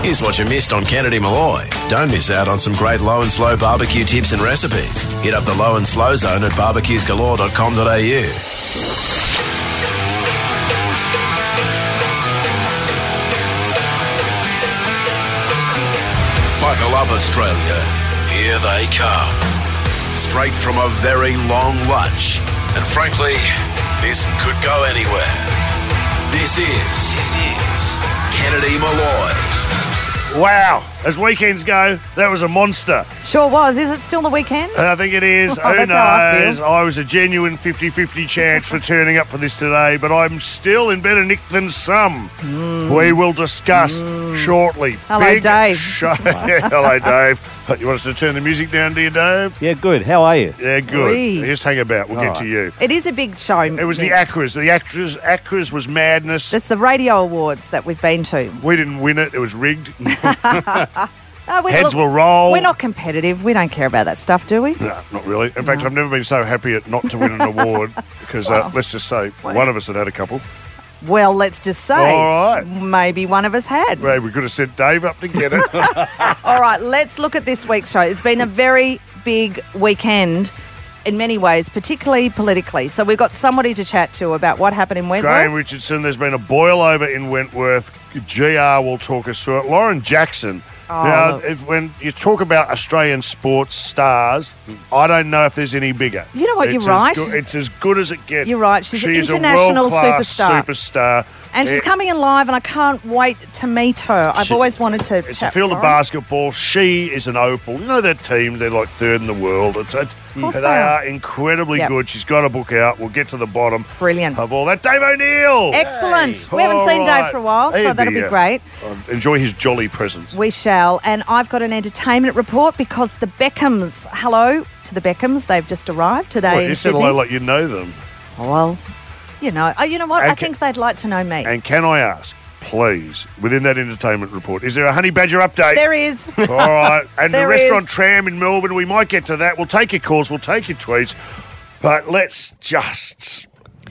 Here's what you missed on Kennedy Malloy. Don't miss out on some great low and slow barbecue tips and recipes. Hit up the low and slow zone at barbecuesgalore.com.au. Buckle up, Australia. Here they come. Straight from a very long lunch. And frankly, this could go anywhere. This is Kennedy Malloy. Wow, as weekends go, that was a monster. Sure was. Is it still the weekend? I think it is. Who that's how I knows? feel. I was a genuine 50-50 chance for turning up for this today, but I'm still in better nick than some. We will discuss shortly. Hello, Dave. Hello, Dave. You want us to turn the music down, do you, Dave? Yeah, good. How are you? Yeah, good. Oui. Just hang about. We'll get to you. It is a big show. It was the ACRAs. The ACRAs was madness. It's the radio awards that we've been to. We didn't win it. It was rigged. No, Heads will roll. We're not competitive. We don't care about that stuff, do we? No, not really. In fact, I've never been so happy at not to win an award because let's just say one of us had a couple. Well, let's just say All right. maybe one of us had. Well, we could have sent Dave up to get it. All right, let's look at this week's show. It's been a very big weekend in many ways, particularly politically. So we've got somebody to chat to about what happened in Wentworth. Graham Richardson, there's been a boil over in Wentworth. GR will talk us through it. Lauren Jackson. Now, when you talk about Australian sports stars, I don't know if there's any bigger. You know what, you're right. It's as good as it gets. You're right. She's an She's international a world-class superstar. And she's coming in live, and I can't wait to meet her. I've always wanted to It's chat a field with of her. basketball. She is an opal. You know that team? They're like third in the world. They are incredibly good. She's got a book out. We'll get to the bottom Brilliant. of all that. Dave O'Neill. Excellent. Hey. We haven't All seen Dave right. for a while, so that'll be great. Enjoy his jolly presence. We shall. And I've got an entertainment report because the Beckhams, hello to the Beckhams, they've just arrived today What, in you said Sydney. hello like you know them. Well, you know what? And I think they'd like to know me. And can I ask, please, within that entertainment report, is there a Honey Badger update? There is. All right. And There the restaurant is. Tram in Melbourne, we might get to that. We'll take your calls, we'll take your tweets. But let's just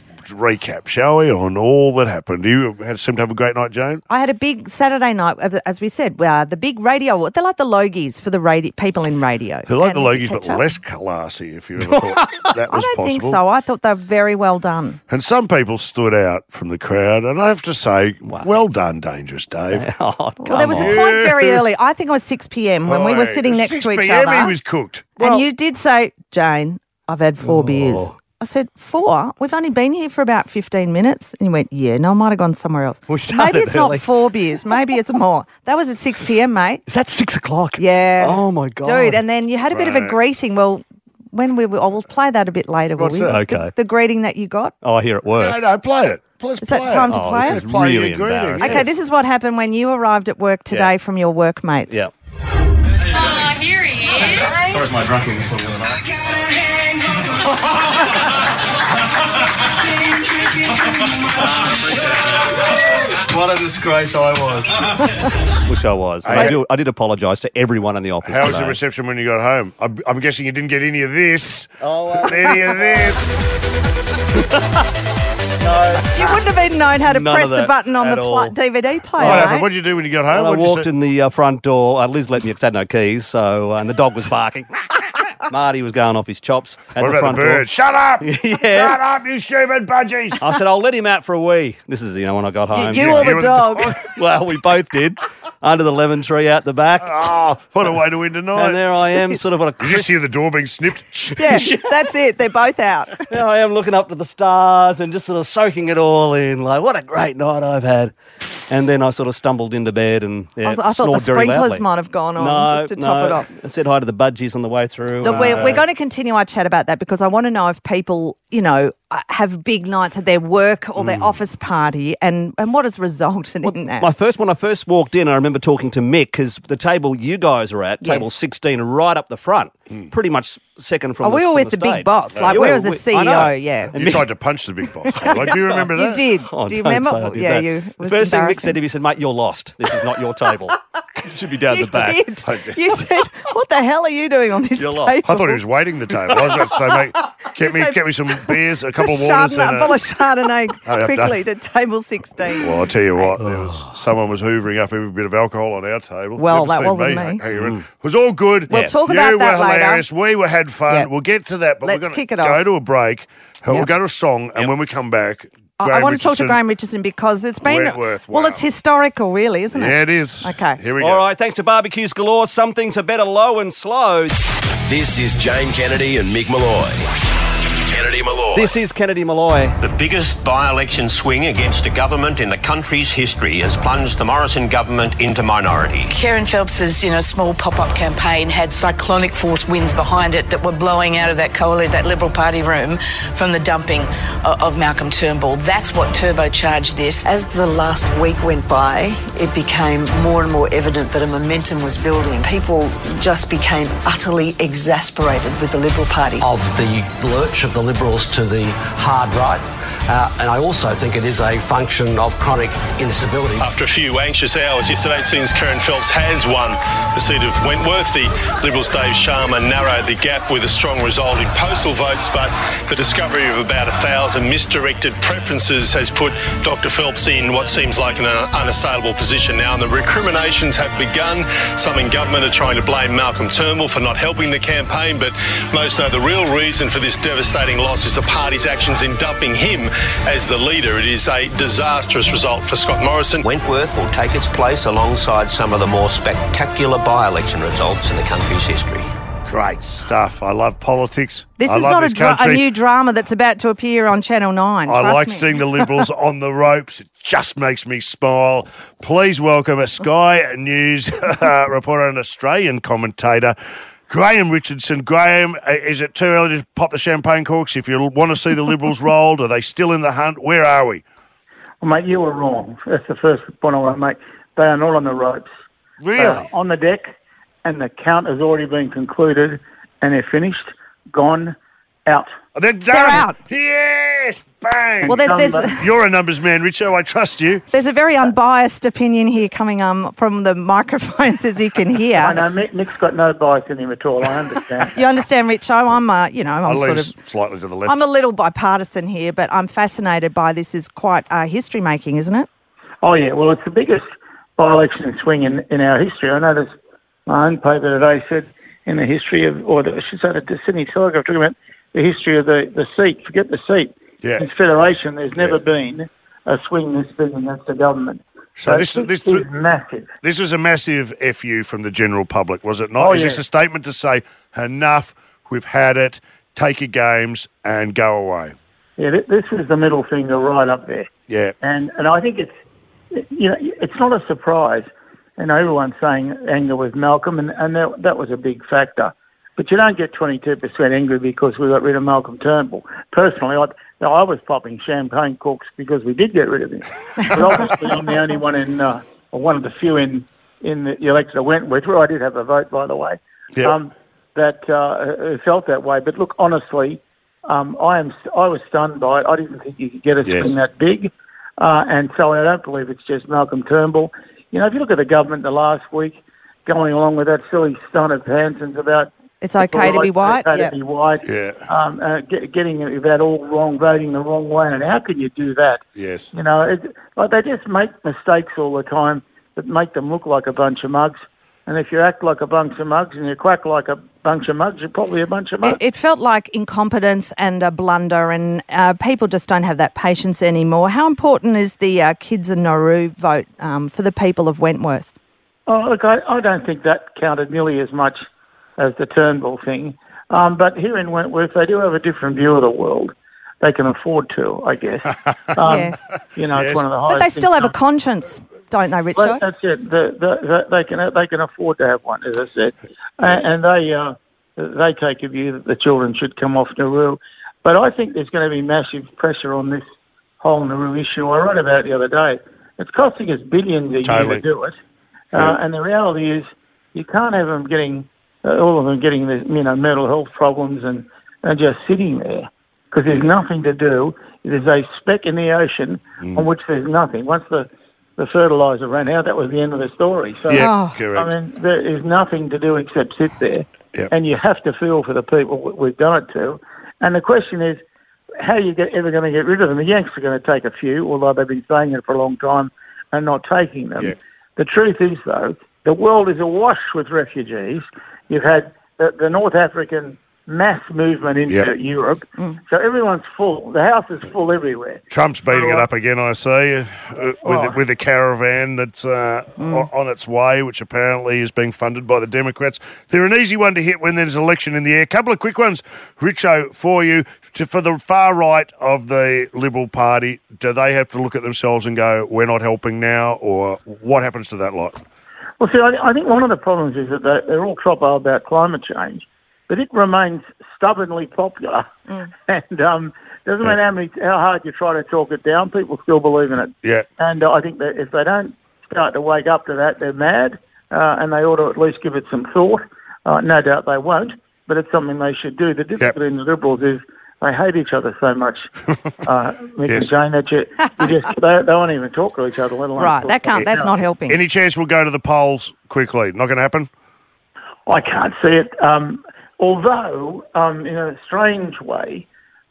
recap, shall we, on all that happened. You seem to have a great night, Jane? I had a big Saturday night, as we said, the big radio. They're like the Logies for the people in radio. They're like And the if you Logies, but catch up- less classy, if you ever thought that was I don't possible. think so. I thought they were very well done. And some people stood out from the crowd, and I have to say, well done, Dangerous Dave. Oh, come Well, there was a on. point very early. I think it was 6 p.m. when we were sitting next 6 to each p.m. other. he was cooked. And you did say, Jane, I've had 4 beers. I said, 4? We've only been here for about 15 minutes. And you went, yeah, no, I might have gone somewhere else. We started Maybe it's early. not 4 beers. Maybe it's more. That was at 6 p.m, mate. Is that 6 o'clock? Yeah. Oh, my God. Dude, and then you had a bit of a Right. greeting. Well, when we'll play that a bit later, will What's we? that? Okay. The greeting that you got. Oh, here at work. No, play it. Let's Is that play time it. to Oh, play this it? is Play really your greeting. embarrassing. Okay, this is what happened when you arrived at work today Yeah. from your workmates. Yeah. Oh, here he is. Sorry for my drunkenness the other night. What a disgrace I was. Which I was. I did apologise to everyone in the office. How was today. the reception when you got home? I'm guessing you didn't get any of this. Any of this. You wouldn't have even known how to None press of the that button on at the all. DVD player, What mate. happened? What did you do when you got home? Well, I What'd you walked say? in the front door. Liz let me because I had no keys, so and the dog was barking. Marty was going off his chops at What the about front the bird? Shut up! Yeah. Shut up, you stupid budgies! door. I said, I'll let him out for a wee. This is, when I got home. You or you the were- dog. Well, we both did. Under the lemon tree out the back. Oh, what a way to win tonight. And there I am, sort of on a You just hear the door being snipped. Yeah, that's it. They're both out. There I am looking up to the stars and just sort of soaking it all in. Like, what a great night I've had. And then I sort of stumbled into bed and I thought the snored very sprinklers loudly. might have gone on just to top it off. I said hi to the budgies on the way through. Look, we're going to continue our chat about that because I want to know if people, have big nights at their work or their office party and what has resulted in that. When I first walked in, I remember talking to Mick because the table you guys are at, table 16, right up the front, pretty much second from the we were with from the big stage. boss. Like, You we were were the with- I know. CEO, yeah. You tried to punch the big boss. Like, do you remember You that? did. Oh, Do you don't remember? say I did Yeah, that. you. The first thing Mick said to me, he said, mate, you're lost. This is not your table. You should be down You the back. did. You said, what the hell are you doing on this You're table? lost. I thought he was waiting the table. I was about to say, mate, Get me some beers, a couple of A waters, and bottle of Chardonnay I'm quickly to table 16. Well, I'll tell you what, someone was hoovering up every bit of alcohol on our table. Well, Never that seen wasn't me. hanging around. It was all good. We'll talk you about that were later. hilarious. We had fun. Yeah. We'll get to that, but Let's we're going kick to it go off. to a break. We'll Yep. go to a song, and when we come back, I want to talk to Richardson, Graham Richardson because it's been, Wentworth, well, wow. it's historical, really, isn't it? Yeah, it is. Okay. Here we go. All right, thanks to Barbecues Galore, some things are better low and slow. This is Jane Kennedy and Mick Malloy. Kennedy Malloy. This is Kennedy Malloy. The biggest by-election swing against a government in the country's history has plunged the Morrison government into minority. Karen Phelps's, small pop-up campaign had cyclonic force winds behind it that were blowing out of that Liberal Party room from the dumping of Malcolm Turnbull. That's what turbocharged this. As the last week went by, it became more and more evident that a momentum was building. People just became utterly exasperated with the Liberal Party. Of the lurch of the Liberals to the hard right, and I also think it is a function of chronic instability. After a few anxious hours yesterday, it seems Karen Phelps has won the seat of Wentworth. The Liberals' Dave Sharma narrowed the gap with a strong result in postal votes, but the discovery of about 1,000 misdirected preferences has put Dr Phelps in what seems like an unassailable position now, and the recriminations have begun. Some in government are trying to blame Malcolm Turnbull for not helping the campaign, but most know the real reason for this devastating loss is the party's actions in dumping him as the leader. It is a disastrous result for Scott Morrison. Wentworth will take its place alongside some of the more spectacular by-election results in the country's history. Great stuff. I love politics. This I is love not this a country. new drama that's about to appear on Channel 9. I trust like me. seeing the Liberals on the ropes. It just makes me smile. Please welcome a Sky News reporter and Australian commentator, Graham Richardson. Graham, is it too early to pop the champagne corks? If you want to see the Liberals rolled, are they still in the hunt? Where are we? Well, mate, you were wrong. That's the first point I want to make. They are not on the ropes. Really? They are on the deck, and the count has already been concluded, and they're finished, gone, out. They're done. They're out. Yes, bang. Well, there's You're a numbers man, Richo. I trust you. a very unbiased opinion here coming from the microphones, as you can hear. I know Mick's got no bias in him at all. I understand. You understand, Richo? I'm I I'm lean sort of, slightly to the left. I'm a little bipartisan here, but I'm fascinated by this. Is quite history making, isn't it? Oh, yeah. Well, it's the biggest by-election swing in our history. I noticed my own paper today said in the history of, I should say the Sydney Telegraph, talking about the history of the seat. Forget the seat. Yeah. In Federation, there's never been a swing this big against the government. So this is massive. This was a massive FU from the general public, was it not? Oh, Is yeah. this a statement to say, enough, we've had it, take your games and go away? Yeah, this is the middle finger right up there. Yeah. And I think it's not a surprise. And everyone's saying anger with Malcolm, and that was a big factor. But you don't get 22% angry because we got rid of Malcolm Turnbull. Personally, I was popping champagne corks because we did get rid of him. But obviously, I'm the only one or one of the few in the electorate of Wentworth, where I did have a vote, by the way, that felt that way. But look, honestly, I was stunned by it. I didn't think you could get a swing that big. And so I don't believe it's just Malcolm Turnbull. If you look at the government the last week, going along with that silly stunt of Hanson's about it's okay to be white. Okay to be white. Yeah. Getting that all wrong, voting the wrong way, and how can you do that? Yes. They just make mistakes all the time that make them look like a bunch of mugs. And if you act like a bunch of mugs and you quack like a bunch of mugs, you're probably a bunch of mugs. It felt like incompetence and a blunder, and people just don't have that patience anymore. How important is the Kids and Nauru vote for the people of Wentworth? Oh, look, I don't think that counted nearly as much as the Turnbull thing. But here in Wentworth, they do have a different view of the world. They can afford to, I guess. Yes. It's one of the highest. But they still have a conscience, don't they, Richard? Well, that's it. They can afford to have one, as I said, and they take a view that the children should come off Nauru. But I think there's going to be massive pressure on this whole Nauru issue. I wrote about it the other day. It's costing us billions a year to do it, and the reality is you can't have them getting all of them getting the mental health problems and just sitting there because there's nothing to do. There's a speck in the ocean on which there's nothing. Once the fertiliser ran out, that was the end of the story. So, correct. I mean, there is nothing to do except sit there. Yep. And you have to feel for the people we've done it to. And the question is, how are you ever going to get rid of them? The Yanks are going to take a few, although they've been saying it for a long time and not taking them. Yeah. The truth is, though, the world is awash with refugees. You've had the North African mass movement into Europe, so everyone's full. The house is full everywhere. Trump's beating it up again, I see, with the caravan that's on its way, which apparently is being funded by the Democrats. They're an easy one to hit when there's an election in the air. A couple of quick ones, Richo, for you. For the far right of the Liberal Party, do they have to look at themselves and go, we're not helping now, or what happens to that lot? Well, see, I think one of the problems is that they're all tropo about climate change, but it remains stubbornly popular. And doesn't matter how hard you try to talk it down, people still believe in it. Yeah. And I think that if they don't start to wake up to that, they're mad, and they ought to at least give it some thought. No doubt they won't, but it's something they should do. The difficulty in the Liberals is they hate each other so much, Mick and Jane, that they won't even talk to each other. Let alone Right, that's not helping. Any chance we'll go to the polls quickly? Not going to happen? I can't see it. Although, in a strange way,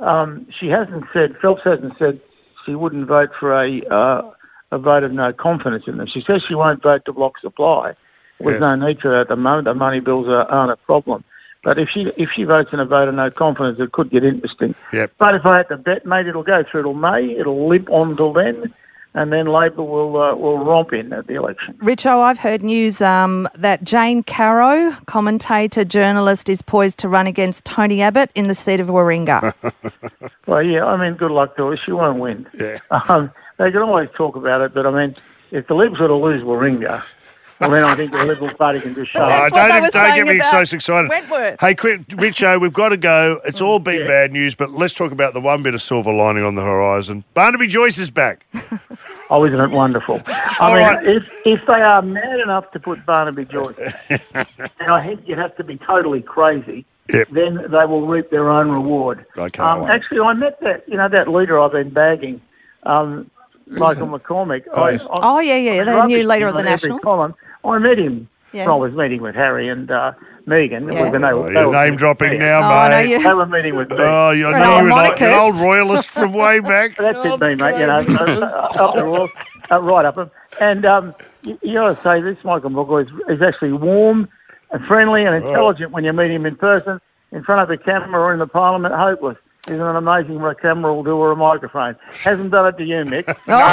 Phelps hasn't said she wouldn't vote for a vote of no confidence in them. She says she won't vote to block supply. There's no need for that at the moment. The money bills aren't a problem. But if she votes in a vote of no confidence, it could get interesting. Yep. But if I had to bet, maybe it'll go through till May. It'll limp on till then, and then Labor will romp in at the election. Richo, I've heard news that Jane Caro, commentator, journalist, is poised to run against Tony Abbott in the seat of Warringah. Well, yeah, I mean, good luck to her. She won't win. Yeah. They can always talk about it, but I mean, if the Libs were to lose Warringah, well, then I think the Liberal Party can just shut up. Don't get me so excited. Wentworth. Hey, quick, Richo, we've got to go. It's all been bad news, but let's talk about the one bit of silver lining on the horizon. Barnaby Joyce is back. Oh, isn't it wonderful? I mean, if they are mad enough to put Barnaby Joyce back, and I think you have to be totally crazy, then they will reap their own reward. Actually, I met that leader I've been bagging, Michael McCormick. The new leader of the Nationals. I met him. Yeah. I was meeting with Harry and Megan. Yeah. You're name-dropping now, mate. They were meeting with me. Oh, you're an old royalist from way back. That's just me, mate, up the Royals, right up them. And you got to say, this Michael McCormick is actually warm and friendly and intelligent when you meet him in person, in front of the camera or in the Parliament. Hopeless. Isn't it amazing what a camera will do or a microphone? Hasn't done it to you, Mick.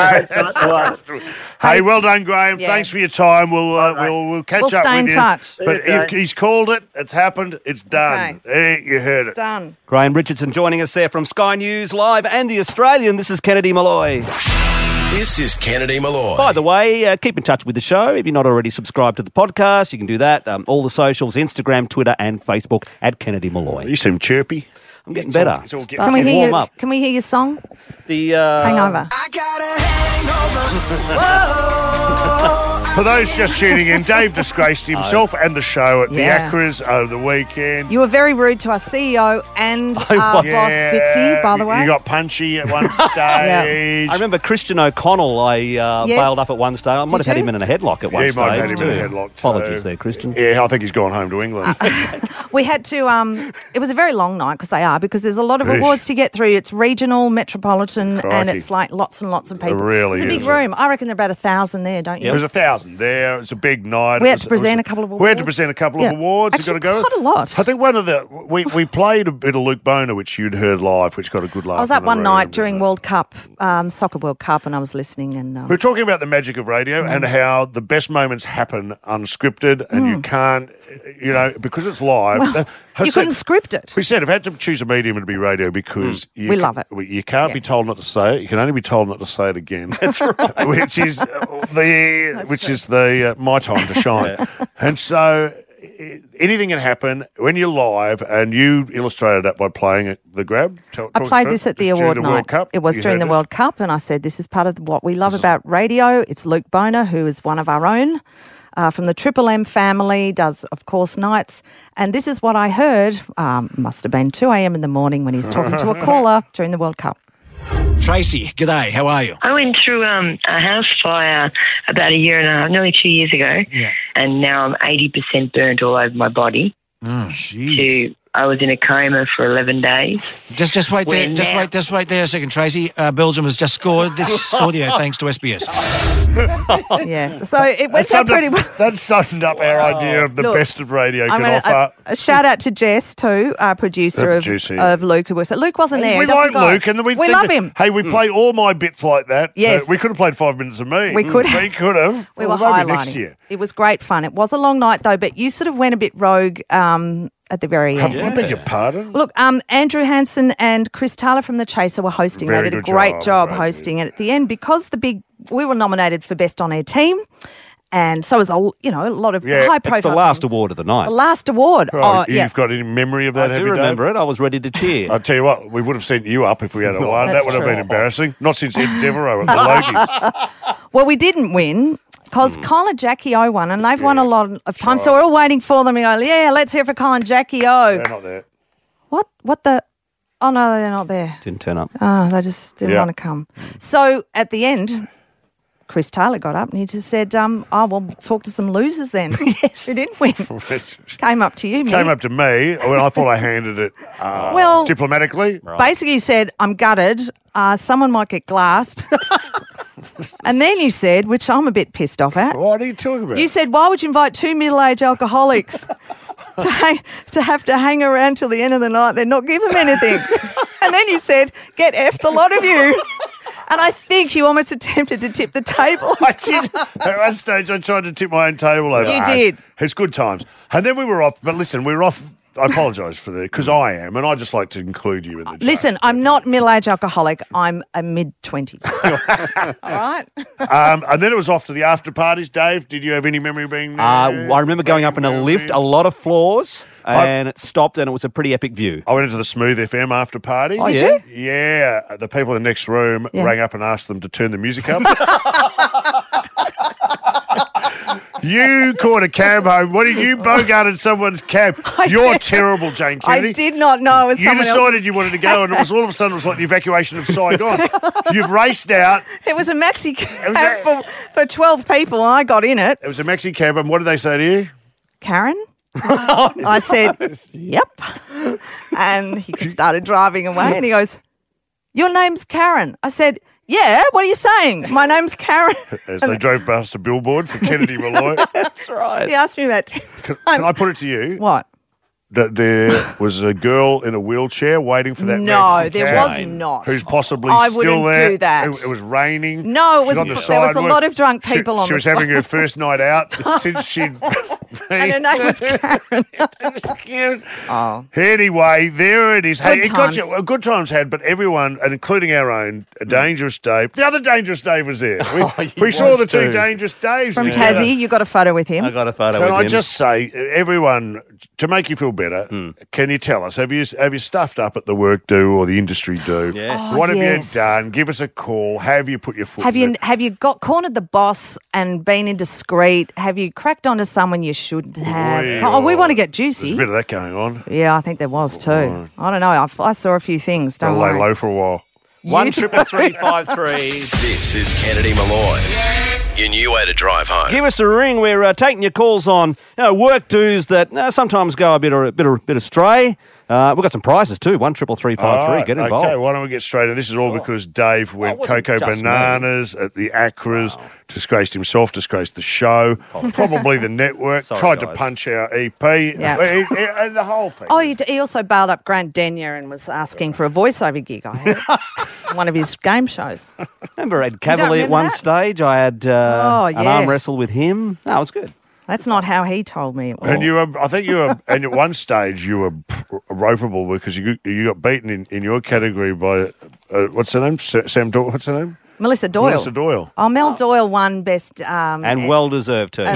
Hey, well done, Graham. Yeah. Thanks for your time. We'll catch up with you. We'll stay in touch. But if he's called it, it's happened, it's done. Okay. You heard it. Done. Graham Richardson joining us there from Sky News Live and The Australian. This is Kennedy Malloy. This is Kennedy Malloy. By the way, keep in touch with the show. If you're not already subscribed to the podcast, you can do that. All the socials, Instagram, Twitter and Facebook at Kennedy Malloy. You seem chirpy. I'm getting better. Can we hear your song? The Hangover. I got a hangover. For those just tuning in, Dave disgraced himself and the show at the Acras over the weekend. You were very rude to our CEO and our boss, Fitzy, by the way. You got punchy at one stage. I remember Christian O'Connell, bailed up at one stage. I might have had him in a headlock at one stage. He might have had him in a headlock too. Apologies there, Christian. Yeah, I think he's gone home to England. We had to, it was a very long night because there's a lot of awards to get through. It's regional, metropolitan, and it's like lots and lots of people. It really it's a big room. I reckon there are about 1,000 there, don't you? There's 1,000 there. It's a big night. We had to present a couple of awards. We had to present a couple of awards. Actually, quite a lot. I think one of the we played a bit of Luke Boner, which you'd heard live, which got a good laugh. I was up one night during World Cup, Soccer World Cup, and I was listening. And we're talking about the magic of radio and how the best moments happen unscripted, and you can't, because it's live. Well, you couldn't script it. We said if I had to choose a medium, it'd be radio because we love it. You can't be told not to say it. You can only be told not to say it again. That's right. which is my time to shine. And so anything can happen when you're live, and you illustrated that by playing at the Grab. I played this at the award night. It was during the World Cup, and I said this is part of what we love about radio. It's Luke Boner, who is one of our own. From the Triple M family, does, of course, nights. And this is what I heard, must have been 2 a.m. in the morning when he was talking to a caller during the World Cup. Tracy, g'day, how are you? I went through a house fire about a year and a half, nearly 2 years ago, and now I'm 80% burnt all over my body. Oh, jeez. I was in a coma for 11 days. Just wait there. Just wait there a second, Tracy. Belgium has just scored this audio thanks to SBS. Yeah. So it went down pretty well. That summed up our idea of the best of radio can offer. A shout out to Jess too, our producer of Luke. Luke wasn't there. We like Luke, and we love him. Hey, we play all my bits like that. Yes. We could have played 5 minutes of me. We could have. We were highlighting. Next year. It was great fun. It was a long night though, but you sort of went a bit rogue at the very end. I beg your pardon? Look, Andrew Hansen and Chris Taylor from The Chaser were hosting. They did a great job hosting. And at the end, because we were nominated for Best On Air Team, and so was a lot of high profile. It's the last award of the night. The last award. You've got any memory of that? I do remember it. I was ready to cheer. I'll tell you what, we would have sent you up if we had won. That would have been embarrassing. Not since Ed Devereaux at the Logies. Well, we didn't win. Because Kyle and Jackie O won, and they've won a lot of time. So we're all waiting for them. We go, let's hear for Kyle and Jackie O. They're not there. What the? Oh, no, they're not there. Didn't turn up. Oh, they just didn't want to come. So at the end, Chris Taylor got up and he just said, we'll talk to some losers then. Yes. Who didn't win. Came up to you, Came up to me when I thought I handed it diplomatically. Right. Basically, you said, I'm gutted. Someone might get glassed. And then you said, which I'm a bit pissed off at. What are you talking about? You said, why would you invite 2 middle-aged alcoholics to have to hang around till the end of the night, then not give them anything? And then you said, get effed, a lot of you. And I think you almost attempted to tip the table. I did. At one stage, I tried to tip my own table over. You did. It's good times. And then we were off. But listen, we were off. I apologise for that, because I am, and I just like to include you in the joke. Listen, I'm not middle-aged alcoholic. I'm a mid-20s. All right? And then it was off to the after-parties. Dave, did you have any memory of being there? I remember going up in a lift, a lot of floors, and it stopped, and it was a pretty epic view. I went into the Smooth FM after-party. Oh, did you? Yeah. The people in the next room rang up and asked them to turn the music up. You caught a cab home. What did you bogarted someone's cab? You're terrible, Jane Kennedy. I did not know it was someone else. You decided you wanted to go, and it was all of a sudden it was like the evacuation of Saigon. You've raced out. It was a maxi cab for 12 people, and I got in it. It was a maxi cab, and what did they say to you? Karen? I said, yep. And he started driving away, and he goes, your name's Karen. I said, yeah, what are you saying? My name's Karen. As they drove past a billboard for Kennedy Malloy. That's right. He asked me about 10 times. Can I put it to you? What? That there was a girl in a wheelchair waiting for that No, there was not. Who's possibly I still there. wouldn't do that. It was raining. No, there was a lot of drunk people on the She was having her first night out since she'd... And her name was Karen. That was cute. Oh. Anyway, there it is. Hey, good times had, but everyone, and including our own, Dangerous Dave. The other Dangerous Dave was there. We saw the two Dangerous Daves from together. Tassie. You got a photo with him. I got a photo with him. Can I just say, everyone, to make you feel better, can you tell us, have you stuffed up at the work do or the industry do? Yes. What have you done? Give us a call. Have you put your foot in it? Have you got cornered the boss and been indiscreet? Have you cracked onto someone you shouldn't have? We want to get juicy. There's a bit of that going on. Yeah, I think there was too. Right. I don't know. I saw a few things. Don't worry. Lay low for a while. 1-333-53. This is Kennedy Malloy. Your new way to drive home. Give us a ring. We're taking your calls on work dues that sometimes go a bit astray. We've got some prizes too. 1-333-53. Get involved. Okay, why don't we get straight in? This is all because Dave went Cocoa Bananas at the Acras, disgraced himself, disgraced the show, probably the network, tried to punch our EP, and the whole thing. Oh, he also bailed up Grant Denyer and was asking for a voiceover gig. I had one of his game shows. Remember Ed Cavalier at one stage? I had an arm wrestle with him. That was good. That's not how he told me it was. And and at one stage you were ropeable because you got beaten in your category by, what's her name? Sam Doyle, what's her name? Melissa Doyle. Oh, Mel Doyle won best. And well deserved too.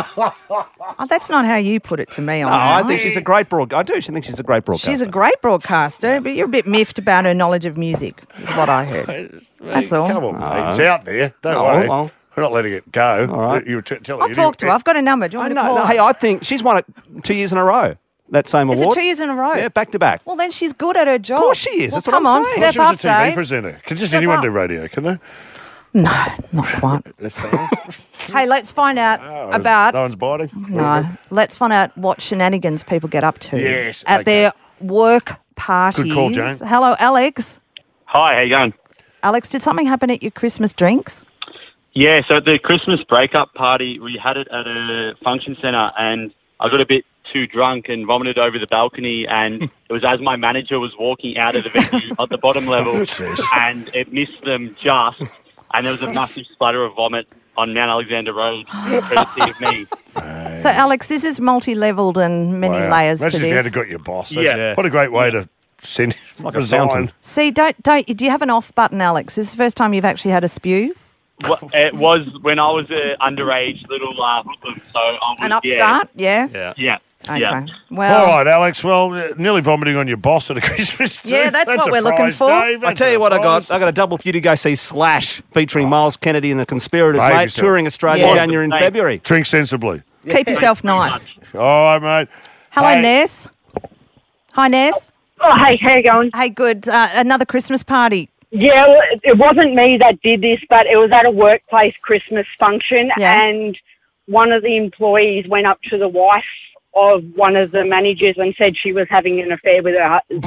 That's not how you put it to me. I think she's a great broadcaster. I do. She thinks she's a great broadcaster. She's a great broadcaster, but you're a bit miffed about her knowledge of music, is what I heard. That's all. Come on, mate. It's out there. Don't worry. Well. We're not letting it go. All right. I'll talk to her. I've got a number. Do you want me to call her? Hey, I think she's won it 2 years in a row. That same award. Is it 2 years in a row? Yeah, back to back. Well, then she's good at her job. Of course she is. Well, that's what I'm saying. Step up, Dave. She was a TV presenter. Can just anyone do radio, can they? No, not quite. Hey, let's find out about... No one's biting? No. Let's find out what shenanigans people get up to. Yes. At their work parties. Good call, Jane. Hello, Alex. Hi, how you going? Alex, did something happen at your Christmas drinks? Yeah, so at the Christmas breakup party, we had it at a function centre, and I got a bit too drunk and vomited over the balcony, and it was as my manager was walking out of the venue at the bottom level, and it missed them just, and there was a massive splatter of vomit on Mount Alexander Road, courtesy of me. So, Alex, this is multi-levelled and many layers Imagine to if you this. had got your boss. Yeah. What a great way to send Like a resign. fountain. See, do you have an off button, Alex? This is the first time you've actually had a spew? Well, it was when I was an underage little hoodlum, so I was, An upstart? Yeah. Yeah. Okay. Yeah. Well, All right, Alex. Well, nearly vomiting on your boss at a Christmas tree. Yeah, that's what a we're looking prize, for. Dave. I That's tell you a what, I prize. got a double for you to go see Slash featuring Miles Kennedy and the Conspirators, Behave mate, yourself. touring Australia Yeah. January and February. Drink sensibly. keep yourself nice. All right, mate. Hello, Hey. Ness. Hi, Ness. Oh, hey, how you going? Hey, good. Another Christmas party. Yeah, well, it wasn't me that did this, but it was at a workplace Christmas function, Yeah. and one of the employees went up to the wife of one of the managers and said she was having an affair with her husband.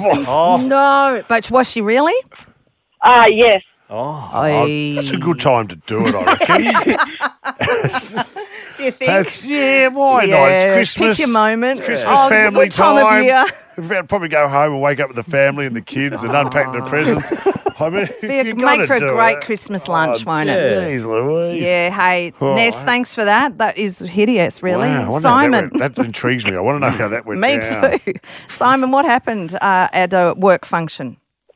No, but was she really? Yes. That's a good time to do it, I reckon. You think? Why not? Yeah, It's Christmas. pick your moment. It's Christmas Oh, it's a family good time of year. We'd probably go home and wake up with the family and the kids and unpack the presents. I mean, Make for a great Christmas lunch, won't it? Jeez Louise. Yeah, hey, Oh, Ness, wow. thanks for that. That is hideous, really. Wow, I wonder how Simon. that intrigues me. I want to know how that went Me down. too. Simon, what happened at a work function?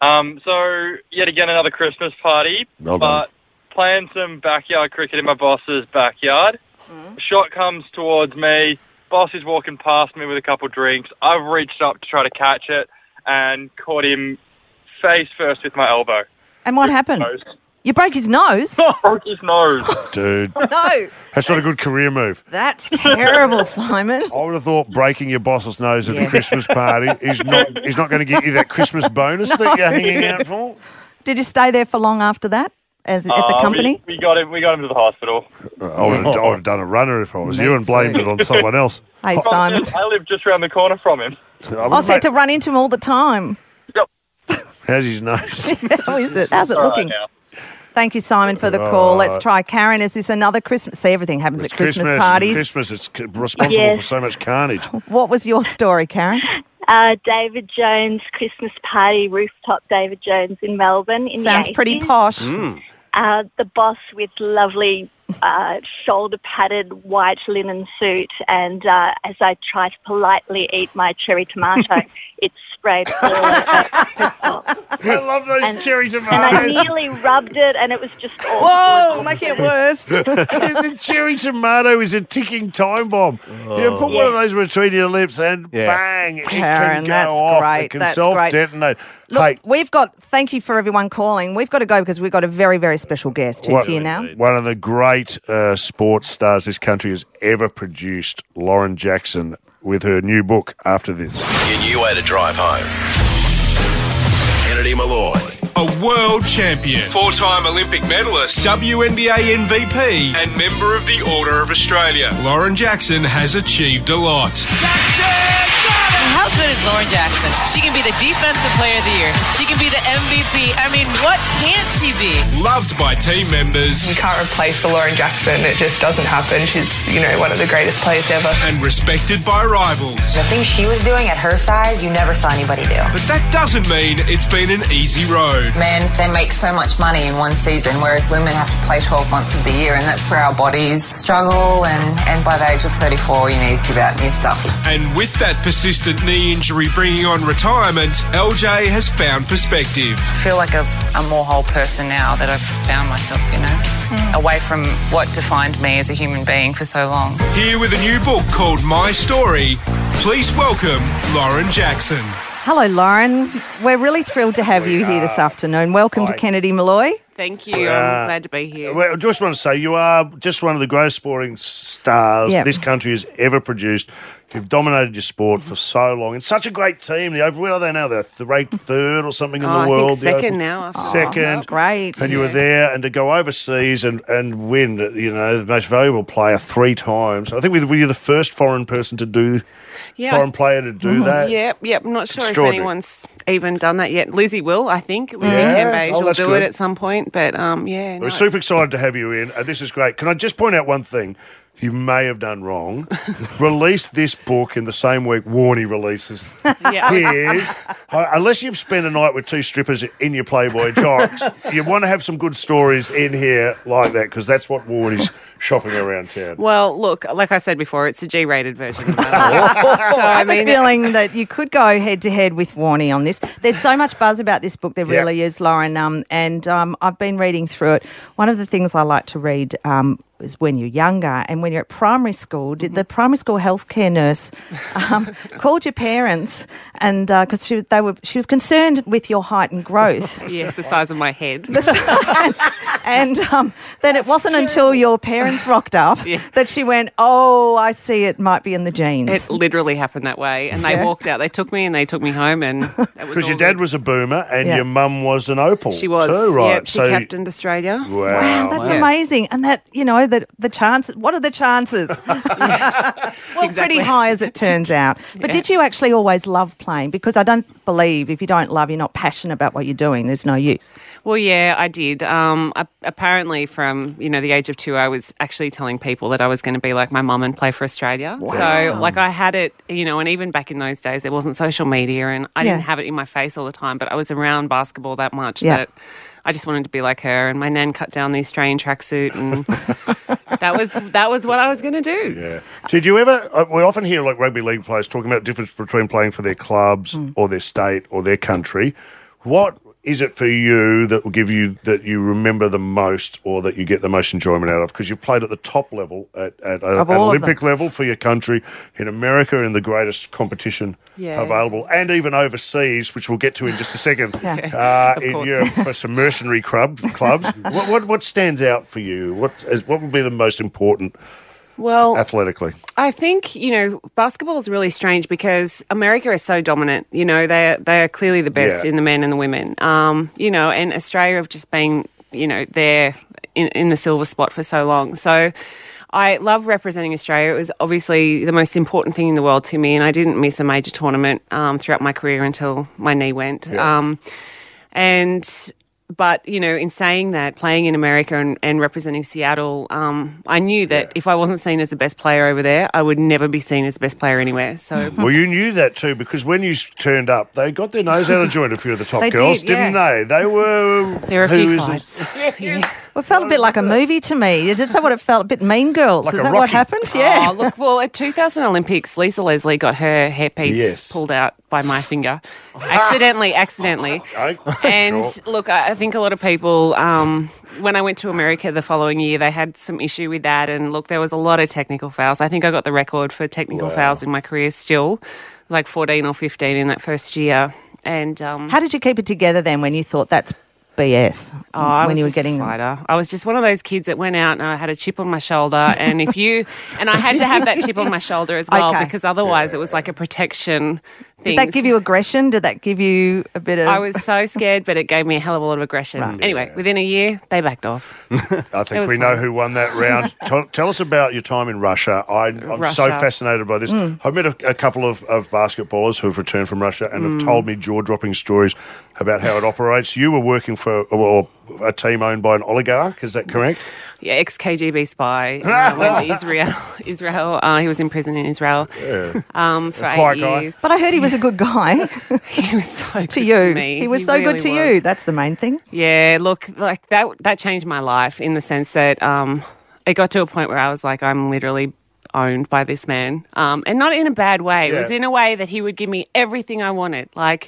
So yet again another Christmas party, Well done. but playing some backyard cricket in my boss's backyard. Shot comes towards me. Boss is walking past me with a couple drinks. I've reached up to try to catch it and caught him face first with my elbow. And what happened? Nose. You broke his nose? Broke his nose. Dude, No, that's not a good career move. that's terrible, Simon. I would have thought breaking your boss's nose at Yeah. a Christmas party is not going to get you that Christmas bonus that you're hanging out for. Did you stay there for long after that, at the company? We got him to the hospital. I would have done a runner if I was you and blamed it on someone else. Hey, Simon. I live just around the corner from him. I said to run into him all the time. How's his nose? How is it? How's it All right looking? now. Thank you, Simon, for the call. Let's try Karen. Is this another Christmas? See, everything happens It's at Christmas parties. Christmas, it's responsible Yes. for so much carnage. What was your story, Karen? David Jones Christmas party, rooftop David Jones in Melbourne. In Sounds the 80s. pretty posh. The boss with lovely shoulder-padded white linen suit, and as I try to politely eat my cherry tomato, it sprayed all over herself. I love those cherry tomatoes. And I nearly rubbed it, and it was just awful. Whoa, making it worse. The cherry tomato is a ticking time bomb. You put one of those between your lips and bang, it Karen, can go that's off. great. It can That's great. self-detonate. Look, thank you for everyone calling. We've got to go because we've got a very, very special guest who's here now. One of the great sports stars this country has ever produced, Lauren Jackson, with her new book after this. Your new way to drive home. Kennedy Malloy. A world champion, 4-time Olympic medalist, WNBA MVP, and member of the Order of Australia. Lauren Jackson has achieved a lot. How good is Lauren Jackson? She can be the Defensive Player of the Year. She can be the MVP. I mean, what can't she be? Loved by team members. You can't replace the Lauren Jackson. It just doesn't happen. She's, one of the greatest players ever. And respected by rivals. The things she was doing at her size, you never saw anybody do. But that doesn't mean it's been an easy road. Men, they make so much money in one season, whereas women have to play 12 months of the year, and that's where our bodies struggle, and by the age of 34, your knees give out new stuff. And with that persistent knee injury bringing on retirement, LJ has found perspective. I feel like a more whole person now that I've found myself, away from what defined me as a human being for so long. Here with a new book called My Story, please welcome Lauren Jackson. Hello, Lauren. We're really thrilled to have you here this afternoon. Welcome to Kennedy Malloy. Thank you. I'm glad to be here. Well, I just want to say you are just one of the greatest sporting stars Yep. this country has ever produced. You've dominated your sport for so long. And such a great team. The Open, where are they now? They're ranked third or something in the world. I think second now. Second. That's great. And you were there, and to go overseas and win, the most valuable player 3 times. I think were you the first foreign person to do, foreign player to do that? Yep. I'm not sure if anyone's even done that yet. Lizzie will, I think. Lizzie Cambage will do it at some point. But, We're super excited to have you in. This is great. Can I just point out one thing? You may have done wrong. Release this book in the same week Warnie releases his. Unless you've spent a night with 2 strippers in your Playboy jocks, you want to have some good stories in here like that, because that's what Warnie's shopping around town. Well, look, like I said before, it's a G-rated version. So, I have a feeling that you could go head-to-head with Warnie on this. There's so much buzz about this book. There really is, Lauren. And I've been reading through it. One of the things I like to read is when you're younger and when you're at primary school, did the primary school healthcare nurse called your parents and because she was concerned with your height and growth. Yes, the size of my head. And then it wasn't until your parents rocked up that she went, oh, I see, it might be in the genes. It literally happened that way. And they walked out. They took me and they took me home. And because your dad was a boomer and your mum was an opal. She was too, right? Yep, she captained Australia. Wow, that's amazing. And that, the chances, what are the chances? Well, pretty high as it turns out. But did you actually always love playing? Because I don't believe if you don't love, you're not passionate about what you're doing, there's no use. Well, yeah, I did. Apparently from, the age of 2, I was actually telling people that I was going to be like my mum and play for Australia. Wow. So, I had it, and even back in those days, there wasn't social media and I didn't have it in my face all the time, but I was around basketball that much that I just wanted to be like her. And my nan cut down the Australian tracksuit and that was what I was going to do. Yeah. Did you ever, we often hear rugby league players talking about the difference between playing for their clubs or their state or their country. What is it for you that will give you, that you remember the most or that you get the most enjoyment out of? Because you've played at the top level, at Olympic level for your country, in America in the greatest competition available, and even overseas, which we'll get to in just a second, in Europe for some mercenary clubs. What stands out for you? What would be the most important athletically? I think, basketball is really strange because America is so dominant. They are clearly the best in the men and the women. And Australia have just been, there in the silver spot for so long. So I love representing Australia. It was obviously the most important thing in the world to me, and I didn't miss a major tournament throughout my career until my knee went. Yeah. But, in saying that, playing in America and representing Seattle, I knew that if I wasn't seen as the best player over there, I would never be seen as the best player anywhere. So, well, you knew that too, because when you turned up, they got their nose out of joint, a few of the top girls, didn't they? They were... There were a few fights. Well, it felt a bit like a movie to me. Is that what it felt? A bit Mean Girls. Like Is that Rocky. What happened? Yeah. Oh, look, well, at 2000 Olympics, Lisa Leslie got her hairpiece pulled out by my finger. Accidentally. And look, I think a lot of people, when I went to America the following year, they had some issue with that. And look, there was a lot of technical fouls. I think I got the record for technical fouls in my career still, like 14 or 15 in that first year. And how did you keep it together then when you thought that's BS? When you were getting a fighter. I was just one of those kids that went out and I had a chip on my shoulder, and and I had to have that chip on my shoulder as well because otherwise it was like a protection thing. Did that give you aggression? Did that give you a bit of... I was so scared, but it gave me a hell of a lot of aggression. Right. Anyway, within a year, they backed off. I think we know who won that round. Tell us about your time in Russia. I'm so fascinated by this. I've met a couple of basketballers who have returned from Russia and have told me jaw-dropping stories about how it operates. You were working for a team owned by an oligarch, is that correct? Yeah, ex-KGB spy. Went to Israel. He was in prison in Israel for 8 years. But I heard he was a good guy. He was so good to you. To me. He was so really good to you. That's the main thing. Yeah, look, like that changed my life in the sense that it got to a point where I was like, I'm literally owned by this man, and not in a bad way. It was in a way that he would give me everything I wanted, but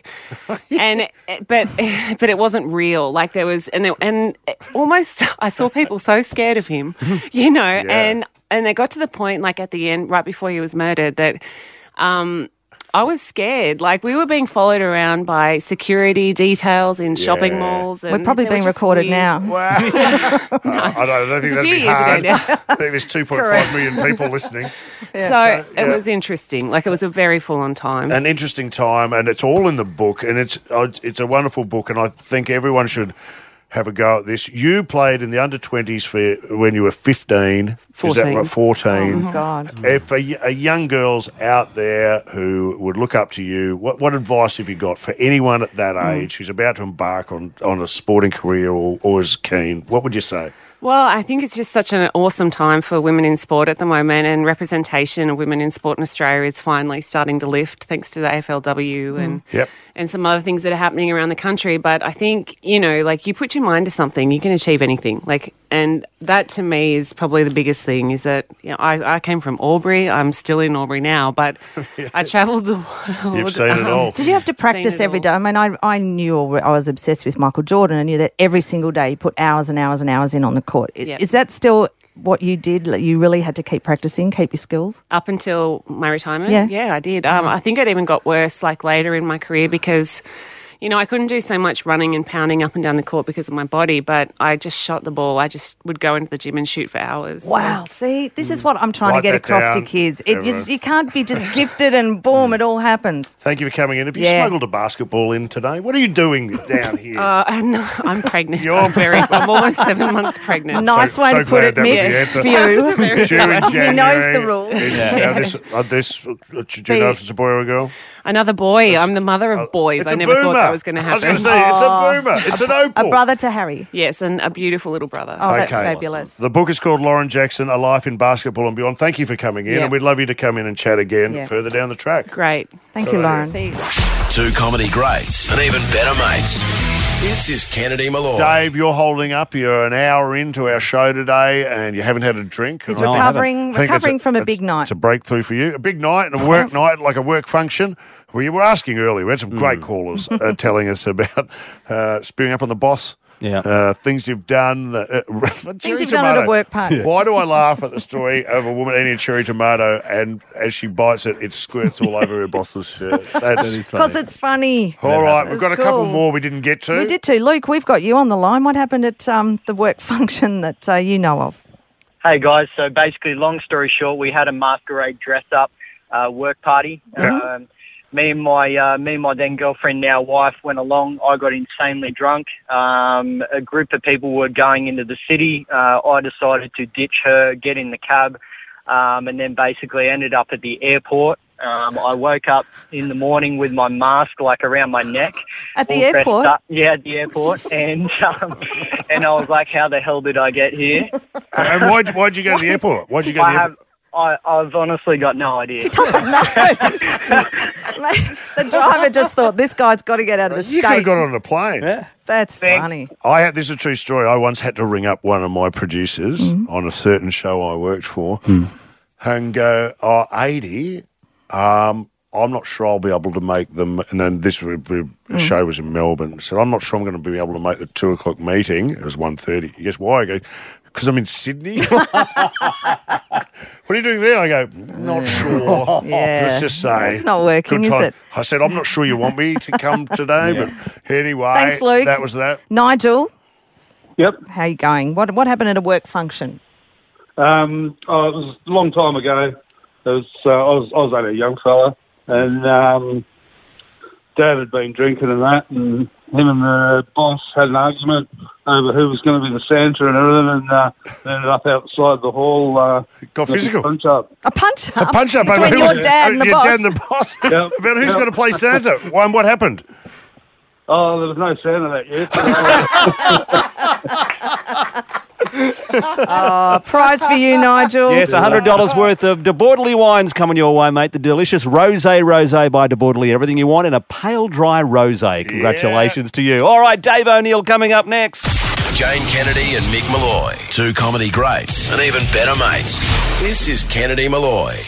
it wasn't real. Like there was, and almost I saw people so scared of him, and it got to the point, like at the end, right before he was murdered, that I was scared. Like, we were being followed around by security details in shopping malls. And we're probably being recorded now. Wow. I don't think that'd be hard. I think there's 2.5 million people listening. So it was interesting. Like, it was a very full-on time. An interesting time, and it's all in the book, and it's a wonderful book, and I think everyone should have a go at this. You played in the under-20s for when you were 15. 14. Is that right? 14. Oh, God. If a young girl's out there who would look up to you, what advice have you got for anyone at that age who's about to embark on a sporting career or is keen? What would you say? Well, I think it's just such an awesome time for women in sport at the moment, and representation of women in sport in Australia is finally starting to lift thanks to the AFLW and some other things that are happening around the country. But I think, you know, like, you put your mind to something, you can achieve anything. Like, and that to me is probably the biggest thing, is that, you know, I came from Albury. I'm still in Albury now, but I travelled the world. You've seen it all. Did you have to practice every day? I mean, I knew, I was obsessed with Michael Jordan. I knew that every single day you put hours and hours and hours in on the court. Is that still what you did? Like, you really had to keep practicing, keep your skills? Up until my retirement? Yeah, I did. I think it even got worse, like, later in my career, because, you know, I couldn't do so much running and pounding up and down the court because of my body, but I just shot the ball. I just would go into the gym and shoot for hours. Wow. See, this is what I'm trying to get across to kids. You can't be just gifted and boom, it all happens. Thank you for coming in. Have you smuggled a basketball in today? What are you doing down here? No, I'm pregnant. I'm almost 7 months pregnant. Nice way to put it, Mick. He knows the rules. Do you know if it's a boy or a girl? Another boy. I'm the mother of boys. I never thought that was going to happen. I was going to say, it's a boomer. It's an opal. A brother to Harry. Yes, and a beautiful little brother. Oh, that's fabulous. The book is called Lauren Jackson, A Life in Basketball and Beyond. Thank you for coming in, and we'd love you to come in and chat again further down the track. Great. Thank you, Lauren. See you. Two comedy greats and even better mates. This is Kennedy Malloy. Dave, you're holding up. You're an hour into our show today and you haven't had a drink. He's recovering from a big night. It's a breakthrough for you. A big night and a work night, like a work function. We were asking earlier. We had some great callers telling us about spewing up on the boss. Yeah. Things you've done. Things you've done at a work party. Why do I laugh at the story of a woman eating a cherry tomato and as she bites it, it squirts all over her boss's shirt? That is funny. Because it's funny. All right, we've got a couple more we didn't get to. We did too. Luke, we've got you on the line. What happened at the work function that you know of? Hey, guys. So basically, long story short, we had a masquerade dress-up work party. Me and my then girlfriend, now wife, went along. I got insanely drunk. A group of people were going into the city. I decided to ditch her, get in the cab, and then basically ended up at the airport. I woke up in the morning with my mask like around my neck. At the airport? Yeah, at the airport. And and I was like, how the hell did I get here? And why'd you go to the airport? Why'd you go to the airport? I've honestly got no idea. He doesn't know. The driver just thought, this guy's got to get out of the state. You could have got on a plane. Yeah. That's funny. This is a true story. I once had to ring up one of my producers on a certain show I worked for and go, 80, I'm not sure I'll be able to make them. And then the show was in Melbourne. So I'm not sure I'm going to be able to make the 2 o'clock meeting. It was 1:30. He goes, why? I go, because I'm in Sydney. What are you doing there? I go, not sure. Let's just say. It's not working, is it? I said, I'm not sure you want me to come today, but anyway. Thanks, Luke. That was that. Nigel? Yep. How you going? What happened at a work function? It was a long time ago. I was only a young fella, and Dad had been drinking and that, and him and the boss had an argument over who was going to be the Santa and everything, and ended up outside the hall. Got physical. Punch-up. A punch-up? A punch-up. Between your dad and the boss? Your dad and the boss. Yep. About who's going to play Santa? What happened? Oh, there was no Santa that year. Prize for you, Nigel. Yes, $100 worth of De Bordeley wines coming your way, mate. The delicious Rosé by De Bordeley. Everything you want in a pale, dry rosé. Congratulations to you. All right, Dave O'Neill coming up next. Jane Kennedy and Mick Malloy. Two comedy greats and even better mates. This is Kennedy Malloy.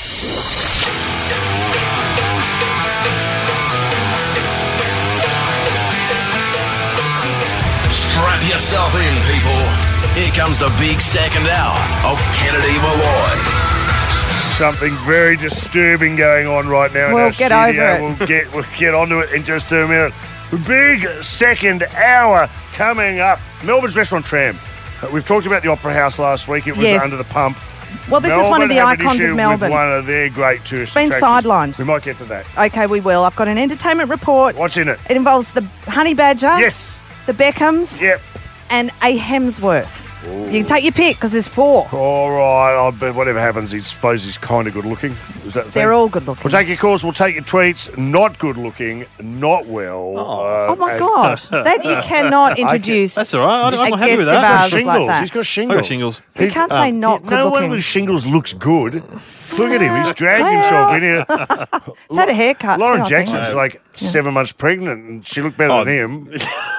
Strap yourself in, people. Here comes the big second hour of Kennedy Malloy. something very disturbing going on right now in We'll our get studio. over it. We'll get onto it in just a minute. Big second hour coming up. Melbourne's Restaurant Tram. We've talked about the Opera House last week. It was Yes. under the pump. Well, this is one of the Melbourne have an icons issue of Melbourne. With one of their great tourist Been attractions. sidelined. We might get to that. Okay, we will. I've got an entertainment report. What's in it? It involves the Honey Badger. Yes. The Beckhams. Yep. And a Hemsworth. You can take your pick because there's 4. All right. But whatever happens, I suppose he's kind of good looking. Is that the They're thing? all good looking. We'll take your calls. We'll take your tweets. Not good looking. Not well. Oh my God! That you cannot introduce. That's all right. I'm a happy with guest of that. ours Shingles. like that. He's got shingles. I got shingles. You can't say not good No looking. one with shingles looks good. Look at him. He's dragged himself in here. He's had a haircut. Lauren too, I think. Jackson's like 7 months pregnant, and she looked better than him.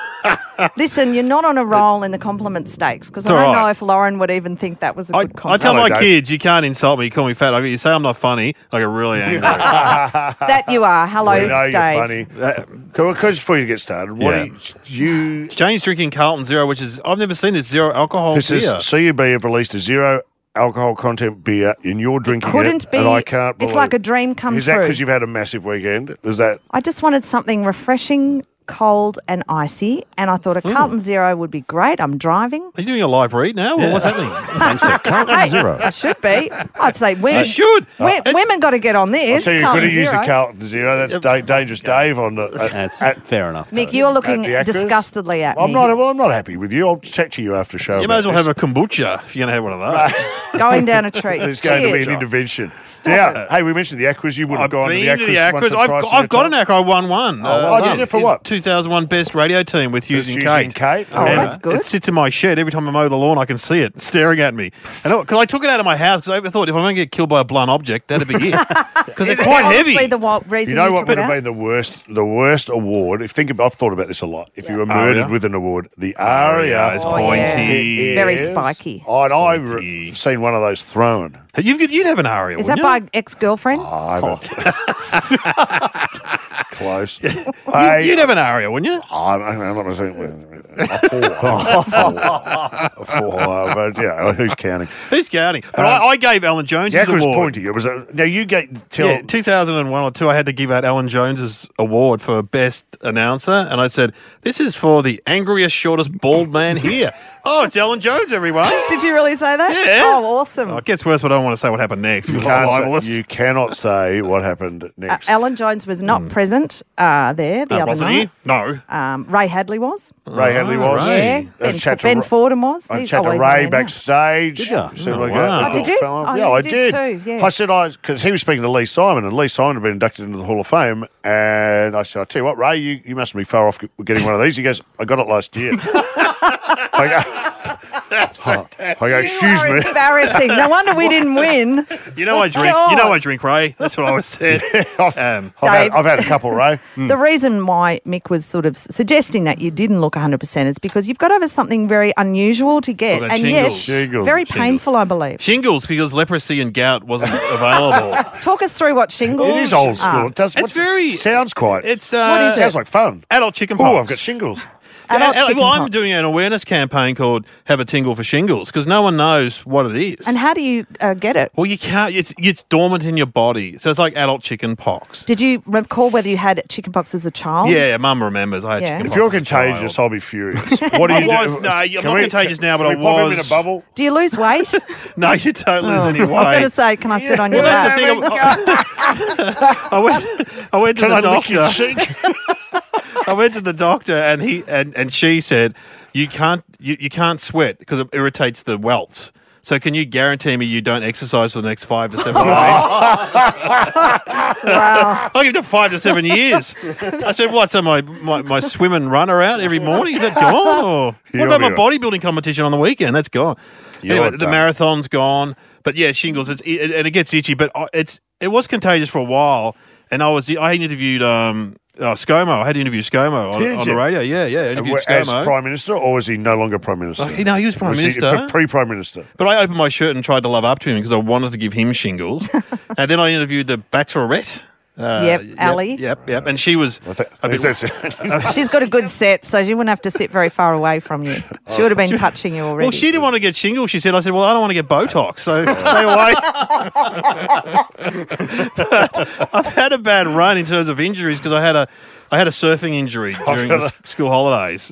Listen, you're not on a roll in the compliment stakes because I It's all don't know right. if Lauren would even think that was a good I compliment. tell my Dave. kids, you can't insult me. You call me fat. You say I'm not funny. I get really angry. That you are. Hello, We know Dave. you're funny. Because before you get started, what Yeah. do you Jane's drinking Carlton Zero, which is I've never seen this zero alcohol This is beer. CUB have released a zero alcohol content beer, and you're drinking Couldn't it, be. and I can't believe It's like a dream come Is that true. because you've had a massive weekend? Is that I just wanted something refreshing, cold, and icy, and I thought a Carlton Zero would be great. I'm driving. Are you doing a live read now? Or what's happening? thanks to Carlton Hey, Zero? I should be. I'd say women You should. Women got to get on I'll this. tell you, you could Carlton have used the Zero. Carlton Zero. That's Dangerous Dave on the. That's fair enough. Mick, you're looking At the Actors? disgustedly at I'm me. not. Well, I'm not happy with you. I'll chat to you after show. You may as well have a kombucha if you're going to have one of those. Going down a treat. There's going to be Cheers. an intervention. Now, hey, we mentioned the Aquas. You would have I've gone been to the Aquas. I've got an Aqua. I won one. did you? For what? 2001 Best Radio Team with Hughes and Kate. Oh, And that's good. It sits in my shed. Every time I mow the lawn, I can see it staring at me. And because I took it out of my house because I thought if I'm going to get killed by a blunt object, that'd be it. Because it's quite Honestly, heavy. the reason You know what took would it have out? been the worst award? I've thought about this a lot. If you were murdered Aria? with an award, the Aria. It's Oh, pointy. yeah. It's very spiky. I've seen one of those thrown. You'd have an Aria, Is that wouldn't by ex-girlfriend? Close. you? You'd have an Aria, wouldn't you? I'm not going to say a four. But yeah, who's counting? Who's counting? But I gave Alan Jones The his Aqua was award. pointy. It was now you get tell. Yeah, 2001 or 2, I had to give out Alan Jones's award for best announcer, and I said, "This is for the angriest, shortest bald man here." Oh, it's Alan Jones, everyone. Did you really say that? Yeah. Oh, awesome. Oh, it gets worse, but I don't want to say what happened next. You, It's libelous. you cannot say what happened next. Alan Jones was not present there the other wasn't night. he? No. Ray Hadley was. Ray Hadley was. Yeah. Ben Fordham was. I He's chatted to always Ray there now. backstage. Did ya? Said, Oh, like, wow. Oh, did you? fella. Oh, yeah, you I did did. too, yeah. I said, because he was speaking to Lee Simon, and Lee Simon had been inducted into the Hall of Fame, and I said, I tell you what, Ray, you mustn't be far off getting one of these. He goes, I got it last year. That's fantastic. I go, excuse me. Embarrassing. No wonder we didn't win. You know I drink. God. You know I drink, Ray. That's what I was saying. I've had a couple, Ray. The reason why Mick was sort of suggesting that you didn't look 100% is because you've got to have something very unusual to get, Talking about and yet Shingles. very Shingles. painful, I believe. Shingles, because leprosy and gout wasn't available. Talk us through what shingles It is old school. are. It does. It's very- sounds quite. It's What is it? sounds like fun. adult chicken pox. Oh, I've got shingles. Adult Well, I'm chickenpox. doing an awareness campaign called "Have a Tingle for Shingles" because no one knows what it is. And how do you get it? Well, you can't. It's dormant in your body, so it's like adult chicken pox. Did you recall whether you had chickenpox as a child? Yeah, Mum remembers. I had Yeah. chicken If pox you're as a child. contagious, I'll be furious. What do you I was- do? no, I'm Can not contagious now, but can I we pop him in was. a bubble? Do you lose weight? No, you don't lose any weight. I was going to say, can I sit on your Well, that's lap? the thing. I went to Can the I lick doctor. your cheek? I went to the doctor, and she said you can't sweat because it irritates the welts. So can you guarantee me you don't exercise for the next 5 to 7 days? Wow. I'll give it 5 to 7 years. I said, what? So my swim and run are out every morning? Is that gone? Or what about my bodybuilding competition on the weekend? That's gone. Anyway, the marathon's gone. But yeah, shingles, and it gets itchy. But it was contagious for a while. And I interviewed ScoMo. I had to interview ScoMo on the radio. Yeah. Interviewed As ScoMo. Prime Minister, or was he no longer Prime Minister? He was Prime Minister. Pre-Prime Minister. But I opened my shirt and tried to love up to him because I wanted to give him shingles. And then I interviewed the Bachelorette. Ali. Yep. And she was a bit... She's got a good set, so she wouldn't have to sit very far away from you. She would have been touching you already. Well, she didn't want to get shingles, she said. I said, well, I don't want to get Botox, so stay away. I've had a bad run in terms of injuries because I had a surfing injury during the school holidays.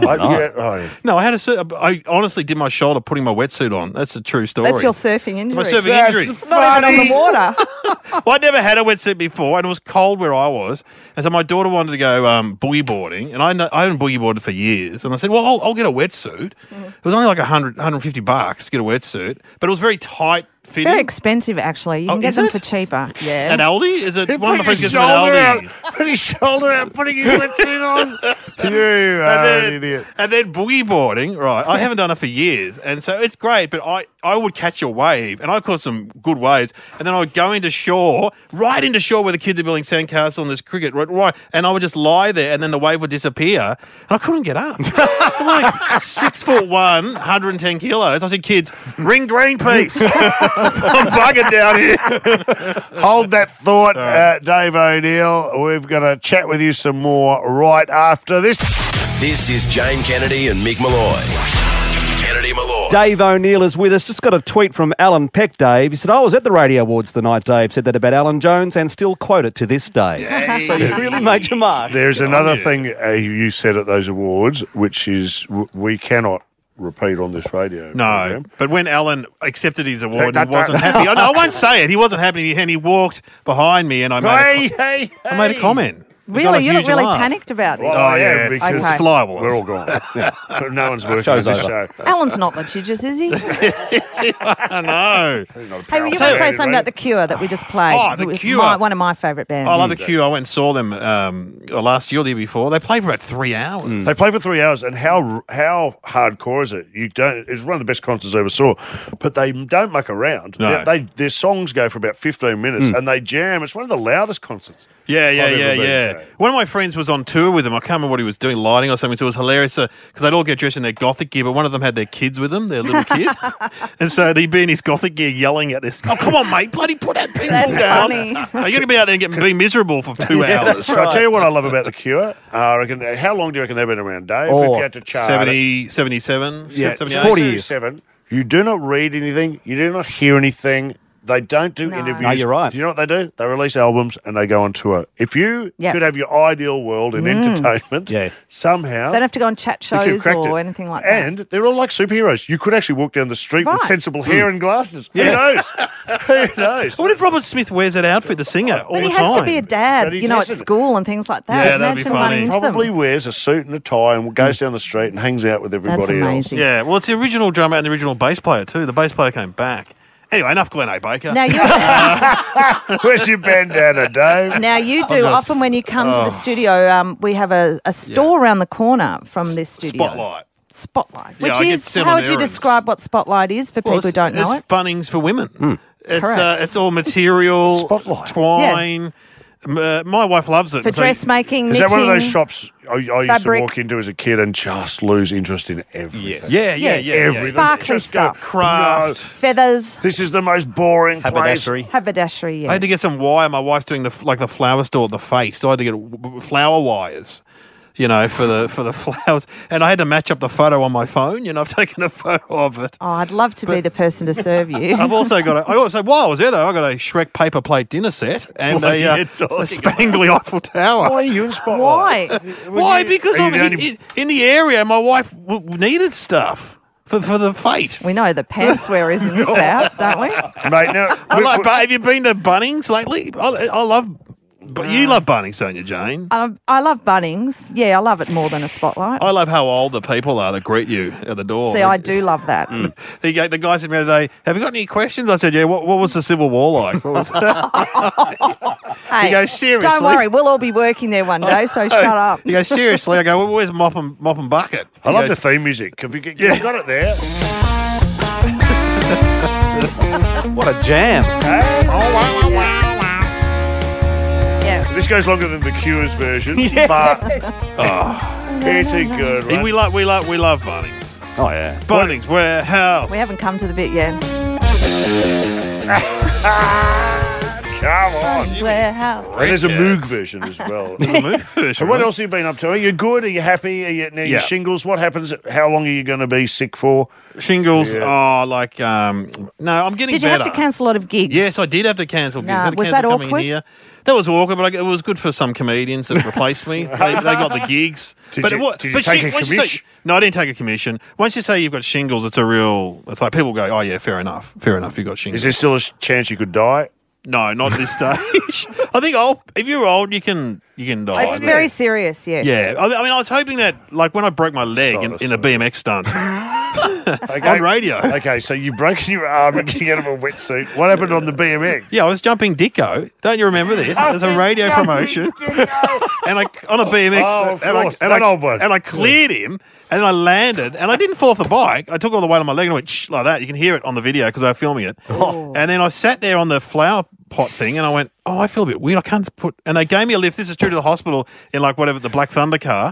No, I honestly did my shoulder putting my wetsuit on. That's a true story. That's your surfing injury. My surfing injury. Not even on the water. Well, I'd never had a wetsuit before, and it was cold where I was. And so my daughter wanted to go boogie boarding, and I hadn't boogie boarded for years. And I said, well, I'll get a wetsuit. It was only like $150 to get a wetsuit, but it was very tight. It's very expensive, actually. You can get them for cheaper. Yeah. At Aldi? Is it one of my friends gets them at Aldi? Put his shoulder out, putting his wetsuit on. You are an idiot. And then boogie boarding, right? I haven't done it for years, and so it's great, but I would catch a wave, and I caught some good waves, and then I would go into shore, right into shore where the kids are building sandcastle and there's cricket, right, and I would just lie there, and then the wave would disappear, and I couldn't get up. I'm like 6'1", 110 kilos. I said, kids, ring Greenpeace. I'm bugging down here. Hold that thought, Dave O'Neill. We've got to chat with you some more right after this. This is Jane Kennedy and Mick Malloy. Kennedy Malloy. Dave O'Neill is with us. Just got a tweet from Alan Peck, Dave. He said, I was at the Radio Awards the night Dave said that about Alan Jones and still quote it to this day. So you really made your mark. There's another thing you said at those awards, which is we cannot repeat on this radio program. But when Alan accepted his award, he wasn't happy. I won't say it. He wasn't happy, and he walked behind me, and I made a comment. Really? You look really panicked about this? Oh, yeah, because it's liable. We're all gone. No one's working on this show. Alan's not litigious, is he? I know. Hey, were you going to say something about The Cure that we just played? Oh, The Cure. One of my favourite bands. I love The Cure. I went and saw them last year or the year before. They played for about 3 hours. They played for 3 hours, and how hardcore is it? It's one of the best concerts I ever saw, but they don't muck around. No. Their songs go for about 15 minutes, and they jam. It's one of the loudest concerts. Yeah. One of my friends was on tour with them. I can't remember what he was doing, lighting or something. So it was hilarious because they'd all get dressed in their gothic gear, but one of them had their kids with them, their little kid. And so they'd be in his gothic gear yelling at this. Oh, come on, mate. Bloody put that pencil down. Funny. You're going to be out there and be miserable for 2 hours. I'll tell you what I love about The Cure. I reckon, how long do you reckon they've been around, Dave? If you had to charge 77? Yeah, 40 years. You do not read anything. You do not hear anything. They don't do interviews. No, you're right. Do you know what they do? They release albums and they go on tour. If you could have your ideal world in entertainment, somehow... They don't have to go on chat shows or anything like that. And they're all like superheroes. You could actually walk down the street with sensible hair and glasses. Yeah. Who knows? Who knows? What if Robert Smith wears that outfit, the singer, all the time? But he has to be a dad, at school and things like that. Yeah, that'd be funny. He probably wears a suit and a tie and goes down the street and hangs out with everybody That's amazing. else. Yeah, well, it's the original drummer and the original bass player too. The bass player came back. Anyway, enough Glen A. Baker. Now where's your bandana, Dave? Now you do often when you come to the studio. We have a store around the corner from this studio. Spotlight, which is how would you describe what Spotlight is for people who don't know it? It's Bunnings for women. It's all material, Spotlight, twine. My wife loves it. For dressmaking, knitting. Is that one of those shops I used to walk into as a kid and just lose interest in everything? Yeah. Everything. Sparkly stuff. Craft. Feathers. This is the most boring Haberdashery. Haberdashery, yes. I had to get some wire. My wife's doing the flower store at the Face, so I had to get flower wires. For the flowers. And I had to match up the photo on my phone. I've taken a photo of it. Oh, I'd love to be the person to serve you. I've also got while I was there, though, I got a Shrek paper plate dinner set and a spangly Eiffel Tower. Why are you in Spotlight? Why? Because in the area, my wife needed stuff. For the fate. We know the pants wear is in this house, don't we? Mate, now... have you been to Bunnings lately? I love... But you love Bunnings, don't you, Jane? I love Bunnings. Yeah, I love it more than a Spotlight. I love how old the people are that great you at the door. See, I do love that. The guy said to me the other day, have you got any questions? I said, yeah, what was the Civil War like? Hey, he goes, seriously? Don't worry, we'll all be working there one day, so shut up. He goes, seriously? I go, well, where's Mop and Bucket? I love the theme music. Have you got it there? What a jam. This goes longer than the Cure's version, but it's a good one. We love Bunnings. Oh yeah, Come on. Bones Warehouse. And there's a Moog version as well. There's a Moog version. So what else have you been up to? Are you good? Are you happy? Are you, now your shingles? What happens? How long are you going to be sick for? Shingles, no, I'm getting better. Did you have to cancel a lot of gigs? Yes, I did have to cancel gigs. I had to was cancel that coming awkward? Here. That was awkward, but it was good for some comedians that replaced me. They got the gigs. Did you take a commission? No, I didn't take a commission. Once you say you've got shingles, it's like people go, oh yeah, fair enough, you've got shingles. Is there still a chance you could die? No, not at this stage. I think if you're old, you can die. It's very serious, yes. Yeah, I mean, I was hoping that, like, when I broke my leg in a BMX stunt on radio. Okay, so you broke your arm and getting out of a wetsuit. What happened on the BMX? Yeah, I was jumping Dicko. Don't you remember this? There's a radio promotion, and on a BMX, and I cleared him. And then I landed, and I didn't fall off the bike. I took all the weight on my leg and I went shh like that. You can hear it on the video because they were filming it. Oh. And then I sat there on the flower pot thing, and I went, oh, I feel a bit weird. I can't put... And they gave me a lift. This is true to the hospital in, like, whatever, the Black Thunder car.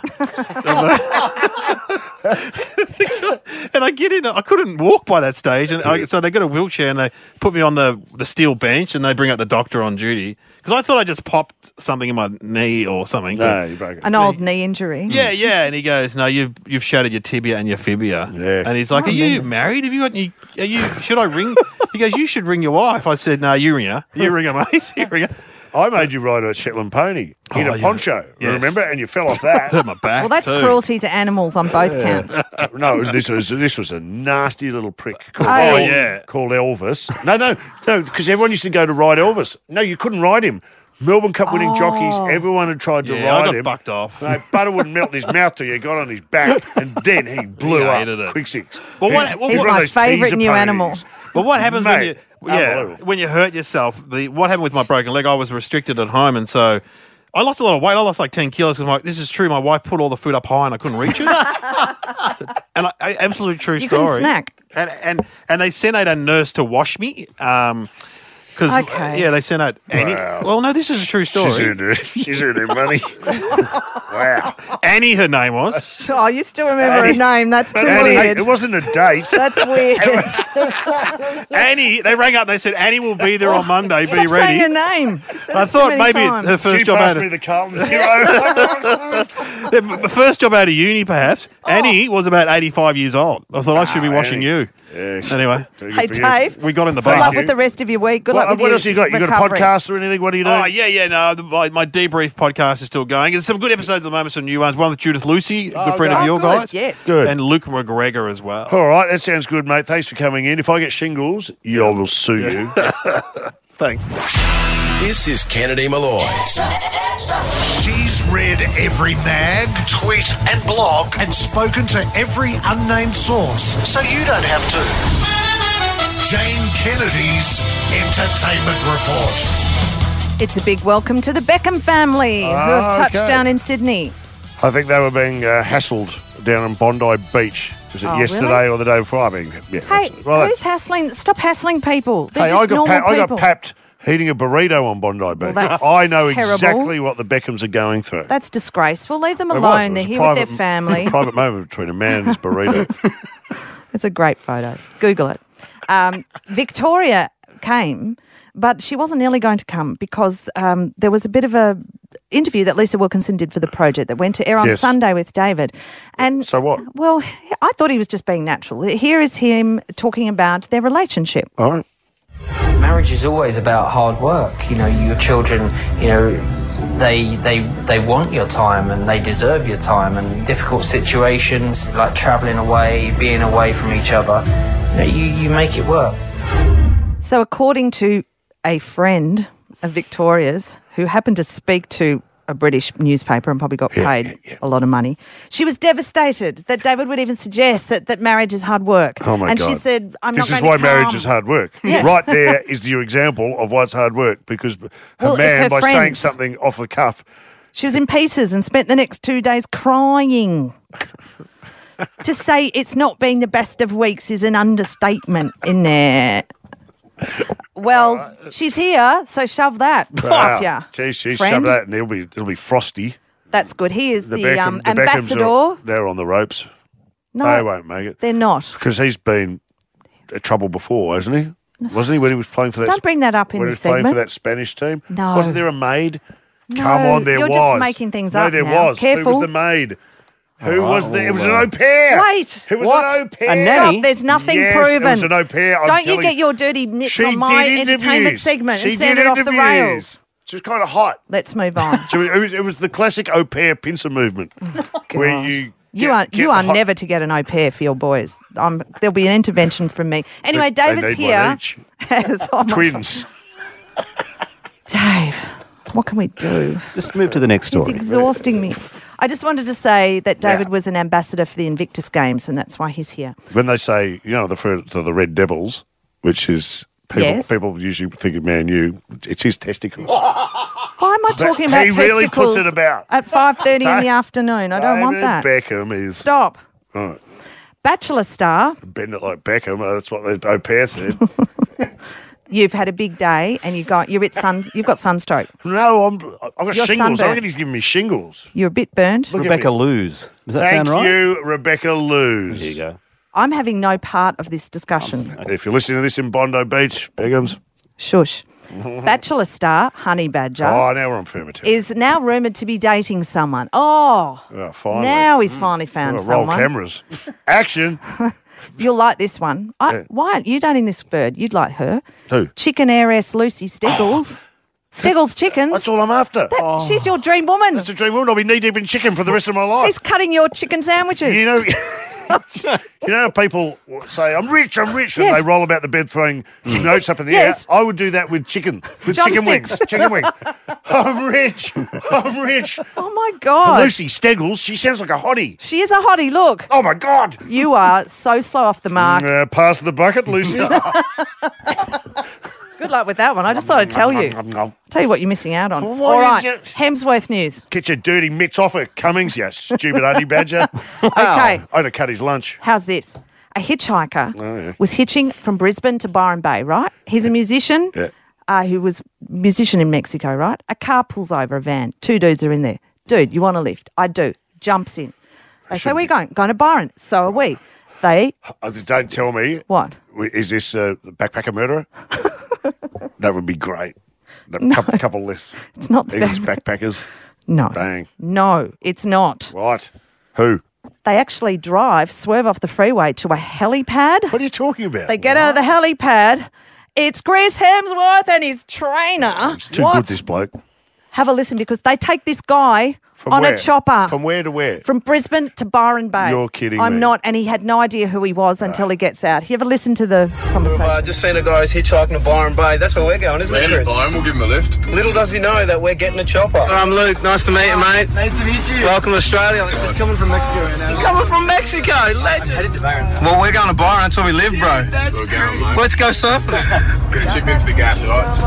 And I get in, I couldn't walk by that stage. And so they got a wheelchair, and they put me on the steel bench, and they bring out the doctor on duty. Because I thought I just popped something in my knee or something. No, you broke it. An old knee injury. Yeah. And he goes, no, you've shattered your tibia and your fibia. Yeah. And he's like, are you married? Have you got any... should I ring... He goes, you should ring your wife. I said, no, you ring her. You ring her, mate. You ring her. I made you ride a Shetland pony in a poncho, remember? And you fell off that. Hurt my back. Well, that's cruelty to animals on both counts. No, this was a nasty little prick called Elvis. No, because everyone used to go to ride Elvis. No, you couldn't ride him. Melbourne Cup winning jockeys, everyone had tried to ride I got him. bucked off. No, butter wouldn't melt in his mouth till you got on his back, and then he blew up. Quick six. Well, he's my favourite new animal. Well, what happens when you hurt yourself? What happened with my broken leg? I was restricted at home, and so I lost a lot of weight. I lost like 10 kilos. Because this is true. My wife put all the food up high, and I couldn't reach it. And absolute true you story. You couldn't snack. And they sent out a nurse to wash me. Because, they sent out Annie. Wow. Well, no, this is a true story. She's earning money. Wow. Annie, her name was. Oh, you still remember her name. That's too weird. It wasn't a date. That's weird. Annie, they rang up and they said, Annie will be there on Monday. Stop be ready. saying her name. I thought maybe it's her first job out of... me the Carlton Zero. The first job out of uni, perhaps. Annie was about 85 years old. I thought I should be washing you. Yes. Anyway. Hey, Dave. We got in the Good boat. luck with the rest of your week. Good luck with what else you got? You got a podcast or anything? What do you do? Oh, yeah. No, my debrief podcast is still going. There's some good episodes at the moment, some new ones. One with Judith Lucy, a good friend of your guys. Yes. Good. And Luke McGregor as well. All right. That sounds good, mate. Thanks for coming in. If I get shingles, I will sue you. Thanks. This is Kennedy Malloy. She's read every mag, tweet and blog and spoken to every unnamed source, so you don't have to. Jane Kennedy's Entertainment Report. It's a big welcome to the Beckham family who have touched down in Sydney. I think they were being hassled down on Bondi Beach. Was it yesterday or the day before? Hey, who's hassling? Stop hassling people. They're just I got normal I got people. papped eating a burrito on Bondi Beach. that's I know terrible. exactly what the Beckhams are going through. That's disgraceful. Leave them alone. They're here with their family. Private moment between a man and his burrito. It's a great photo. Google it. Victoria came, but she wasn't nearly going to come because there was a bit of a interview that Lisa Wilkinson did for the project that went to air on Sunday with David. And so what? Well, I thought he was just being natural. Here is him talking about their relationship. All right. Marriage is always about hard work. You know, your children, they want your time and they deserve your time. And difficult situations like travelling away, being away from each other, you make it work. So according to a friend of Victoria's who happened to speak to a British newspaper and probably got paid a lot of money, she was devastated that David would even suggest that marriage is hard work. Oh, my God. And she said, I'm not going to This is why marriage is hard work. Yes. Right there is your example of why it's hard work, because Well, it's her by saying friends. something off the cuff. She was in pieces and spent the next 2 days crying. To say it's not been the best of weeks is an understatement in there. Well, she's here, so shove that up ya. She's friend. shoved that, and it'll be frosty. That's good. He is the Beckhams ambassador. They're on the ropes. No, they won't make it. They're not. Because he's been in trouble before, hasn't he? Wasn't he when he was playing for that? Don't bring that up in when this he was playing segment. for that Spanish team. No. Wasn't there a maid? No, Come on, there you're was. just making things no, up there now. was. Careful. Who was the maid? Who Oh, was the? It was an well. au pair. Wait. Who was What? an au pair? A nanny? Stop, there's nothing yes, proven. It was an au pair. I'm Don't you telling get your dirty mitts She on my did entertainment interviews. segment She and send did it off the interviews. rails. She was kind of hot. Let's move on. It was the classic au pair pincer movement, where you. You get are the hot- never to get an au pair for your boys. There'll be an intervention from me. Anyway, They David's need here. one each. Oh my Twins. Dave, what can we do? Just move to the next He's story. exhausting me. I just wanted to say that David was an ambassador for the Invictus Games, and that's why he's here. When they say, the Red Devils, which is Yes. people usually think of Man U, it's his testicles. Why am I talking about he testicles really puts it about. at 5:30 in the afternoon? I don't want that. Beckham is. Stop. All right. Bachelor star, Bend it like Beckham. That's what the au pair said. you've had a big day and you've got sunstroke. No, I've got You're shingles. I sunburnt. reckon he's giving me shingles. You're a bit burned. Look at Rebecca me. Luz. Does that Thank sound right? you, Rebecca Luz. There you go. I'm having no part of this discussion. If you're listening to this in Bondi Beach, Beckham's. Shush. Bachelor star Honey Badger Oh, now we're on firm material. is now rumoured to be dating someone. Oh, Finally. now he's finally found Roll someone. cameras. Action. You'll like this one. Why aren't you dating this bird? You'd like her. Who? Chicken heiress Lucy Steggles. Steggles Chickens. That's all I'm after. She's your dream woman. That's a dream woman. I'll be knee-deep in chicken for the rest of my life. He's cutting your chicken sandwiches. You know, how people say, I'm rich, and Yes. they roll about the bed throwing notes up in the Yes. air. I would do that with chicken wings. Drumsticks. Chicken wings. I'm rich. Oh, my God. Lucy Steggles, she sounds like a hottie. She is a hottie. Look. Oh, my God. You are so slow off the mark. Pass the bucket, Lucy. Good luck with that one. I just thought I'd tell you. Tell you what you're missing out on. All right. Hemsworth news. Get your dirty mitts off her, Cummings, you stupid honey badger. Okay. I'd have cut his lunch. How's this? A hitchhiker Oh, yeah. was hitching from Brisbane to Byron Bay, right? He's a musician who was a musician in Mexico, right? A car pulls over a van. Two dudes are in there. Dude, you want a lift? I do. Jumps in. They say, where are you going? Going to Byron. So are we. They... Don't tell me. What? Is this the backpacker murderer? That would be great. No. Couple less. It's not the English backpackers. No. Bang. No, it's not. Right. Who? They actually swerve off the freeway to a helipad. What are you talking about? They get out of the helipad. It's Chris Hemsworth and his trainer. He's too good, this bloke. Have a listen, because they take this guy From on where? a chopper. From where to where? From Brisbane to Byron Bay. You're kidding I'm me. not, and he had no idea who he was until he gets out. You ever listen to the conversation? Just seen a guy who's hitchhiking to Byron Bay. That's where we're going, isn't it, Chris? Byron, we'll give him a lift. Little does he know that we're getting a chopper. I'm Luke. Nice to meet you, mate. Nice to meet you. Welcome to Australia. Just coming from Mexico right now. You're coming from Mexico, legend. I'm headed to Byron. Well, we're going to Byron. That's where we live, bro. That's We're going, mate. Let's go surfing. Gonna chip in for the gas, right? It's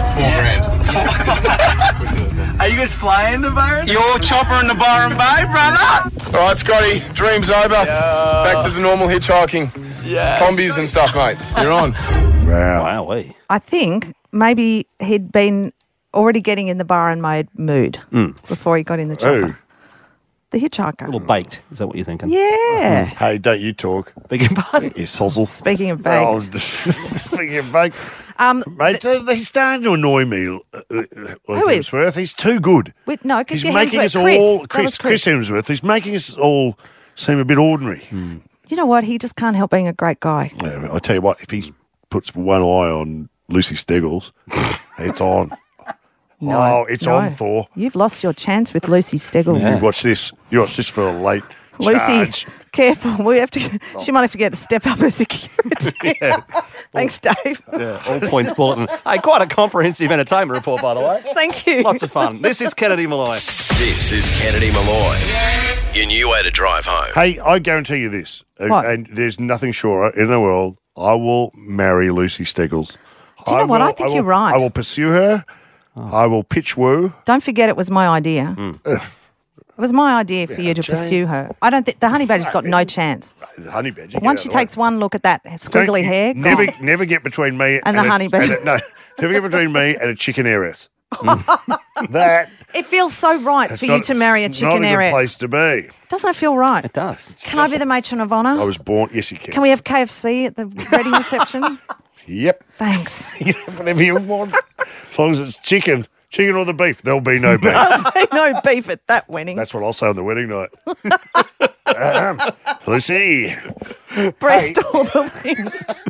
$4,000. Are you guys flying to Byron? Your chopper in the Byron Bay, brother. All right, Scotty. Dream's over. Back to the normal hitchhiking. Yeah. Combis and stuff, mate. You're on. Wow. Wowee. I think maybe he'd been already getting in the Byron mode mood before he got in the chopper. Who? The hitchhiker. A little baked. Is that what you're thinking? Yeah. Hey, don't you talk. Beg your pardon? You sozzle. Speaking of baked. Oh, speaking of baked. Mate, he's starting to annoy me. Who is? Hemsworth. He's too good. No, because He's making us all... Chris Hemsworth. He's making us all seem a bit ordinary. You know what? He just can't help being a great guy. Yeah, I tell you what, if he puts one eye on Lucy Steggles, it's on. It's on, Thor. You've lost your chance with Lucy Steggles. You watch this. You watch this for a late Lucy, charge. careful. We have to. She might have to get to step up her security. Thanks, Dave. Yeah, all points bulletin. Hey, quite a comprehensive entertainment report, by the way. Thank you. Lots of fun. This is Kennedy Malloy. This is Kennedy Malloy. Your new way to drive home. Hey, I guarantee you this, What? and there's nothing surer in the world. I will marry Lucy Steggles. Do you know what? I think you're right. I will pursue her. I will pitch woo. Don't forget it was my idea. It was my idea for you to Jane. pursue her. I don't think the honey badger's got no chance. The honey badger. Once she takes one look at that squiggly hair, never, gone. never get between me And the a- honey badger. No, never get between me and a chicken heiress. That It feels so right it's for you not- to marry a it's chicken not a good heiress. place to be. Doesn't it feel right? It does. Can I be the matron of honour? I was born. Yes, you can. Can we have KFC at the wedding reception? Yep. Thanks. Whatever you want. As long as it's chicken. Chicken or the beef, there'll be no beef. There'll be no beef at that wedding. That's what I'll say on the wedding night. Lucy. Breast or the wing.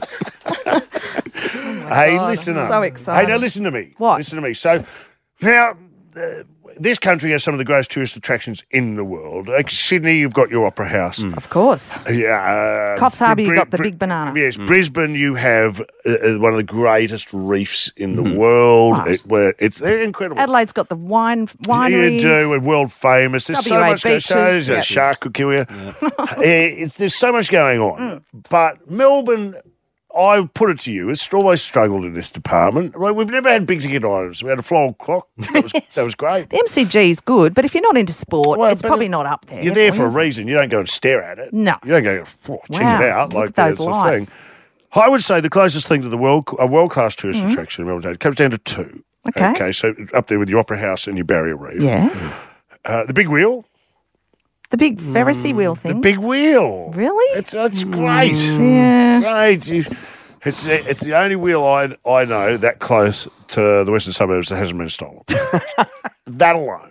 Hey, listen up. So excited. Hey, now listen to me. What? Listen to me. So, now, this country has some of the greatest tourist attractions in the world. Like Sydney, you've got your Opera House. Of course. Yeah. Coffs Harbour, you've got the big banana. Yes, Brisbane, you have one of the greatest reefs in the world. Right. It's incredible. Adelaide's got the wineries. You do, we're world famous. There's so WA much going on. beaches. A shark could kill you. There's so much going on. But Melbourne, I put it to you, it's always struggled in this department. Right? We've never had big ticket items. We had a floral clock. That was great. The MCG is good, but if you're not into sport, it's probably not up there. You're there for a reason. You don't go and stare at it. No. You don't go, check it out. Look Like at those that's lights. the thing. I would say the closest thing to the world-class tourist attraction in Melbourne comes down to two. Okay. So up there with your Opera House and your Barrier Reef. Yeah. The Big Wheel. The big Ferrisy wheel thing. The Big Wheel. Really? It's great. Yeah. Great. It's the only wheel I know that close to the western suburbs that hasn't been stolen. That alone.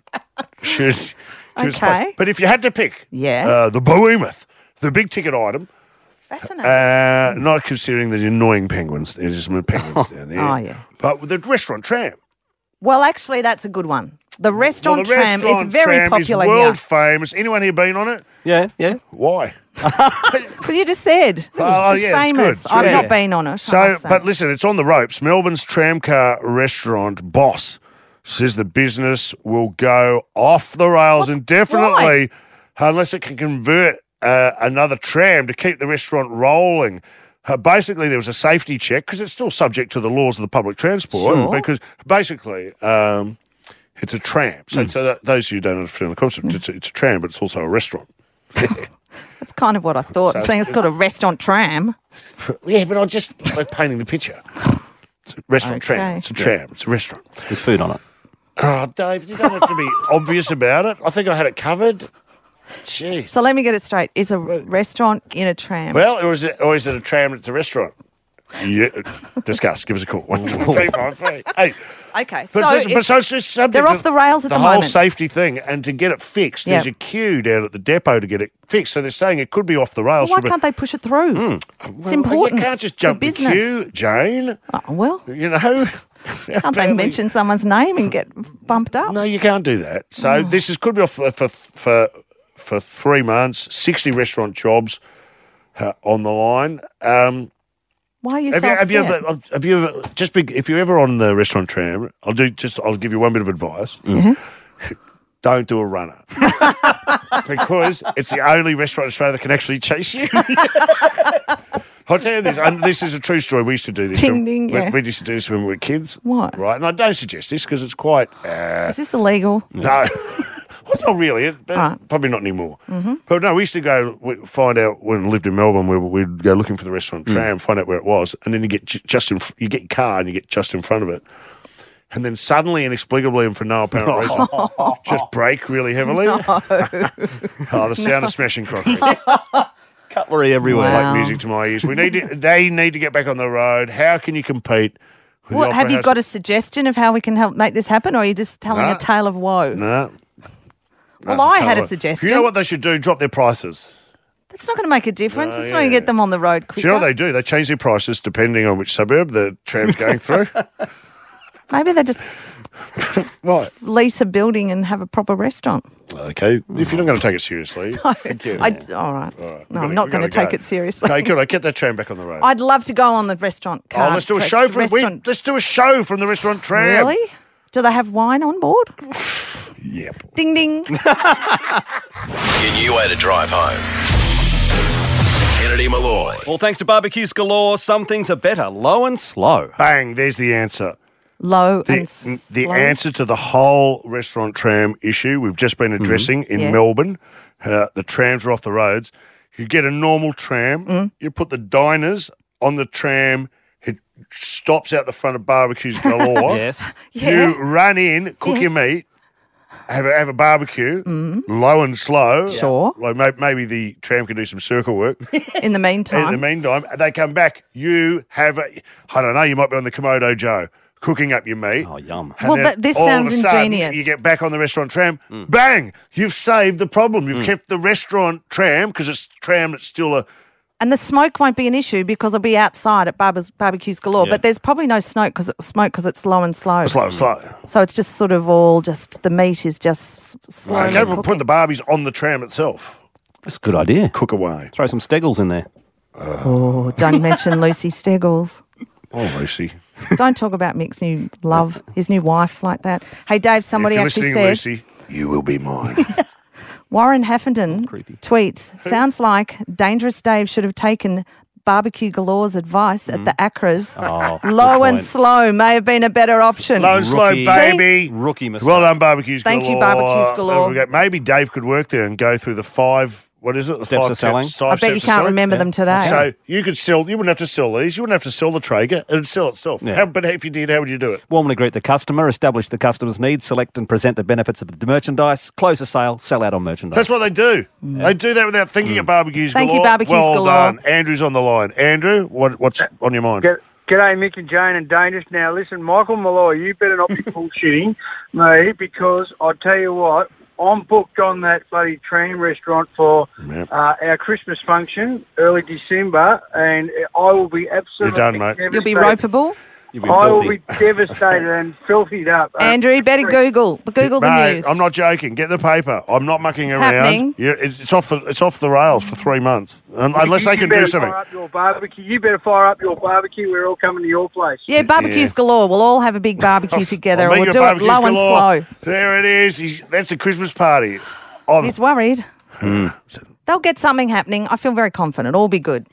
Okay. But if you had to pick the behemoth, the big ticket item, fascinating. not considering the annoying penguins, there's just penguins down there. Oh, yeah. But with the restaurant tram. Well, actually, that's a good one. The restaurant tram, it's very tram popular is world here. famous. Anyone here been on it? Yeah. Why? Well, you just said. Oh, it's yeah, famous. it's good. I've not been on it. So, but listen, it's on the ropes. Melbourne's tramcar restaurant boss says the business will go off the rails indefinitely unless it can convert another tram to keep the restaurant rolling. Basically, there was a safety check because it's still subject to the laws of the public transport. Because basically, it's a tram. So, those who don't understand the concept, it's a tram, but it's also a restaurant. That's kind of what I thought. Saying it's got a restaurant tram. Yeah, but I'm just painting the picture. It's a restaurant tram. It's a tram. It's a restaurant. There's food on it. Oh, Dave, you don't have to be obvious about it. I think I had it covered. Jeez. So let me get it straight. It's a restaurant in a tram. Well, or is it a tram that's a restaurant? Yeah. Discuss. Give us a call. 1 2 3 5 3. Hey. Okay. They're off the rails at the moment. The whole safety thing, and to get it fixed, there's a queue down at the depot to get it fixed. So they're saying it could be off the rails. Why can't they push it through? It's important. You can't just jump the queue, Jane. Oh, well. You know. Can't they mention someone's name and get bumped up? No, you can't do that. So this could be off for 3 months, 60 restaurant jobs on the line. Why are you Have you ever if you're ever on the restaurant tram, I'll give you one bit of advice. Don't do a runner. Because it's the only restaurant in Australia that can actually chase you. I'll tell you this, and this is a true story. We used to do this. We used to do this when we were kids. What? Right, and I don't suggest this because it's quite... Is this illegal? No. Well, not really, but probably not anymore. But no, we used to go find out when we lived in Melbourne. We'd go looking for the restaurant tram, find out where it was, and then you get you get your car and you get just in front of it, and then suddenly, inexplicably, and for no apparent reason, just brake really heavily. No. The sound of smashing crockery. Cutlery everywhere. Like music to my ears. They need to get back on the road. How can you compete? What have you got a suggestion of how we can help make this happen, or are you just telling a tale of woe? No. Well, I had a suggestion. You know what they should do? Drop their prices. That's not going to make a difference. It's not going to get them on the road quicker. Do you know what they do? They change their prices depending on which suburb the tram's going through. Maybe they just lease a building and have a proper restaurant. Okay. If you're not going to take it seriously. All right. No, I'm not going to take it seriously. Okay, good. Get that tram back on the road. I'd love to go on the restaurant car. Let's do a show let's do a show from the restaurant tram. Really? Do they have wine on board? Yep. Ding, ding. Your new way to drive home. Kennedy Malloy. Well, thanks to Barbecues Galore, some things are better low and slow. Bang, there's the answer. Low and slow. The answer to the whole restaurant tram issue we've just been addressing in Melbourne. The trams are off the roads. You get a normal tram. You put the diners on the tram. It stops out the front of Barbecues Galore. Yes. You run in, cook your meat. have a barbecue, low and slow. Sure. Like maybe the tram can do some circle work. In the meantime. In the meantime, they come back. You have, I don't know, you might be on the Komodo Joe cooking up your meat. Oh, yum. And Well, then this all sounds of a sudden, ingenious. You get back on the restaurant tram, bang, you've saved the problem. You've kept the restaurant tram, because it's tram that's still a... And the smoke won't be an issue because it'll be outside at Barbecues Galore. Yeah. But there's probably no smoke because it's low and slow. Slow. So it's just sort of the meat is just slowly Okay, cooking. we'll put the barbies on the tram itself. That's a good idea. Cook away. Throw some Steggles in there. Oh, don't mention Lucy Steggles. Oh, Lucy. Don't talk about Mick's new love, his new wife like that. Hey, Dave, somebody if you're actually listening, said... Lucy, you will be mine. Warren Haffenden tweets, sounds like Dangerous Dave should have taken Barbecue Galore's advice at the Acras. Low and slow may have been a better option. Low and slow, baby. Rookie mistake. Well done, Barbecues Galore. Thank you, Barbecues Galore. Maybe Dave could work there and go through the 5... What is it? The Steps of selling. I bet you can't remember them today. So you could sell. You wouldn't have to sell these. You wouldn't have to sell the Traeger. It'd sell itself. Yeah. But if you did, how would you do it? Warmly greet the customer, establish the customer's needs, select and present the benefits of the merchandise, close a sale, sell out on merchandise. That's what they do. They do that without thinking of Barbecues Thank Galore. you, Barbecues well Galore. done. Andrew's on the line. Andrew, what's on your mind? G'day, Mick and Jane and Dangerous. Now, listen, Michael Malloy, you better not be bullshitting me, because I'll tell you what, I'm booked on that bloody tram restaurant for our Christmas function, early December, and I will be absolutely You're done, mate. You'll be ropeable? I will be devastated and filthied up. Andrew, you better Google the Mate, news. I'm not joking. Get the paper. I'm not mucking around. happening. Yeah, it's off the rails for 3 months, unless they can do something. Fire up your barbecue. You better fire up your barbecue. We're all coming to your place. Yeah, Barbecues Galore. We'll all have a big barbecue together. I'll meet We'll you at do it Barbecues low and Galore. slow. There it is. That's a Christmas party. He's worried. They'll get something happening. I feel very confident. All be good.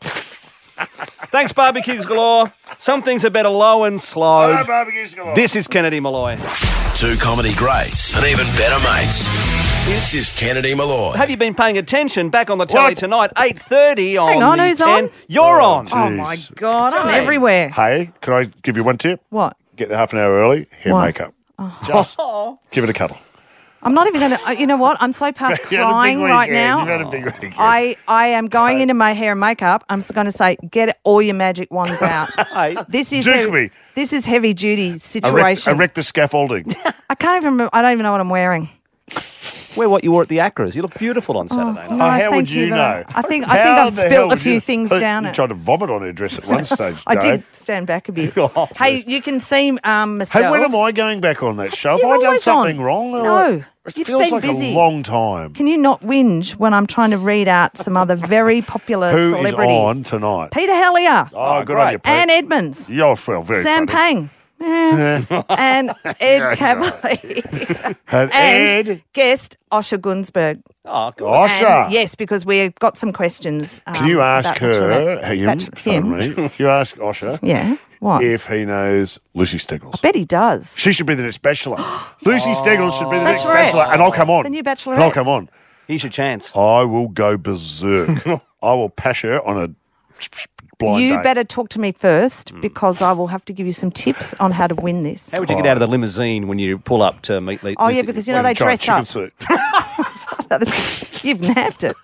Thanks, Barbecues Galore. Some things are better low and slow. Hello, Barbecues Galore. This is Kennedy Malloy. Two comedy greats and even better mates. This is Kennedy Malloy. Have you been paying attention? Back on the telly tonight, 8:30 on Hang on, the who's 10. on? You're on. Oh, my God. I'm everywhere. Hey, can I give you one tip? What? Get there half an hour early. Hair What? makeup. Just give it a cuddle. I'm not even going to... You know what? I'm so past You had a big crying right weekend. now. You've had a big weekend. I am going into my hair and makeup. I'm just going to say, get all your magic wands out. This is Duke me. This is heavy duty situation. Erect the scaffolding. I can't even remember. I don't even know what I'm wearing. Wear what you wore at the Acras. You look beautiful on Saturday night. no, how thank would you but know? I think How I've the hell spilt a would few you- things You down it. tried to vomit on her dress at one stage, I Dave. did stand back a bit. Hey, you can see myself. Hey, when am I going back on that show? Have You're I done always something on. wrong? No, It you've feels been like busy. a long time. Can you not whinge when I'm trying to read out some other very popular Who is celebrities? on tonight? Peter Hellier. Oh, good on you, Pete. Anne Edmonds. You're well, very Sam funny. Pang. And Ed Cavalier. And Ed. Guest Osher Gunsberg. Oh, good. Osher. And yes, because we've got some questions. Can you ask about her, Bachelorette. him, if you ask Osher Yeah. What? if he knows Lucy Steggles. I bet he does. She should be the next Bachelor. Lucy Steggles should be the next Bachelorette. Bachelor, and I'll come on. The new Bachelorette. And I'll come on. Here's your chance. I will go berserk. I will pash her on a blind You date. better talk to me first because I will have to give you some tips on how to win this. How would you get out of the limousine when you pull up to meet Lucy? Oh, yeah, because, you know, they Giant dress chicken up. suit. You've nabbed it.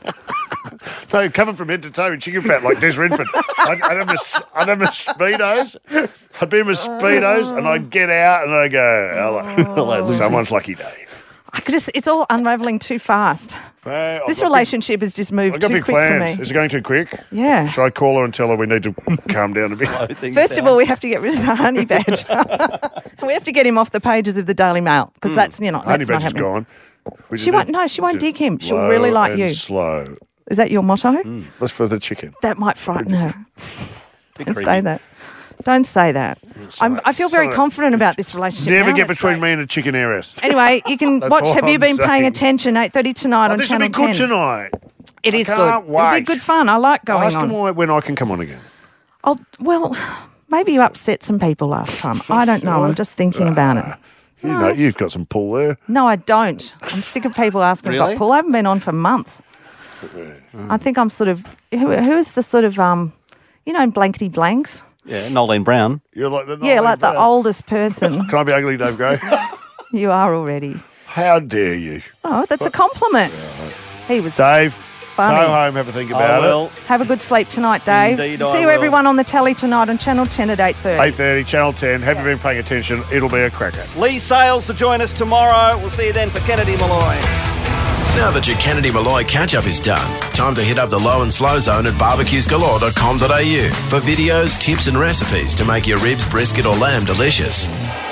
So coming from head to toe in chicken fat like Des Renford. I'd have my Speedos. I'd be in my Speedos and I'd get out and I'd go, hello, Oh. someone's lucky day. It's all unravelling too fast. This relationship has just moved I've got too big quick plans. for me. Is it going too quick? Yeah. Should I call her and tell her we need to calm down a bit? First of all, we have to get rid of the honey badge. We have to get him off the pages of the Daily Mail because that's, Honey that's badge not is happening. gone. We She just won't. No, she won't just dig him. She'll slow really like and you. Slow. Is that your motto? That's for the chicken. That might frighten her. Don't creepy. say that. Don't say that. I feel very Sorry. confident about this relationship. Never now. get That's between great. me and a chicken heiress. Anyway, you can That's watch. all Have you I'm been paying saying. attention? 8:30 tonight on This will Channel be good 10. tonight. It is I good. can't It'll be wait. good fun. I like going Ask on. him when I can come on again. Well, maybe you upset some people last time. I don't know. I'm just thinking about it. You know, you've got some pull there. No, I don't. I'm sick of people asking Really? about Paul. I haven't been on for months. I think I'm sort of who is the sort of in blankety blanks. Yeah, Nolene Brown. You're like the Yeah, like the oldest person. Can I be ugly, Dave Gray? You are already. How dare you? Oh, that's a compliment. He was Dave, funny. go home, have a think about it. Have a good sleep tonight, Dave. Indeed, See you everyone on the telly tonight on Channel 10 at 8:30. 8:30, Channel 10. Have you been paying attention? It'll be a cracker. Lee Sales to join us tomorrow. We'll see you then for Kennedy Malloy. Now that your Kennedy Malloy catch-up is done, time to hit up the low and slow zone at barbecuesgalore.com.au for videos, tips and recipes to make your ribs, brisket or lamb delicious.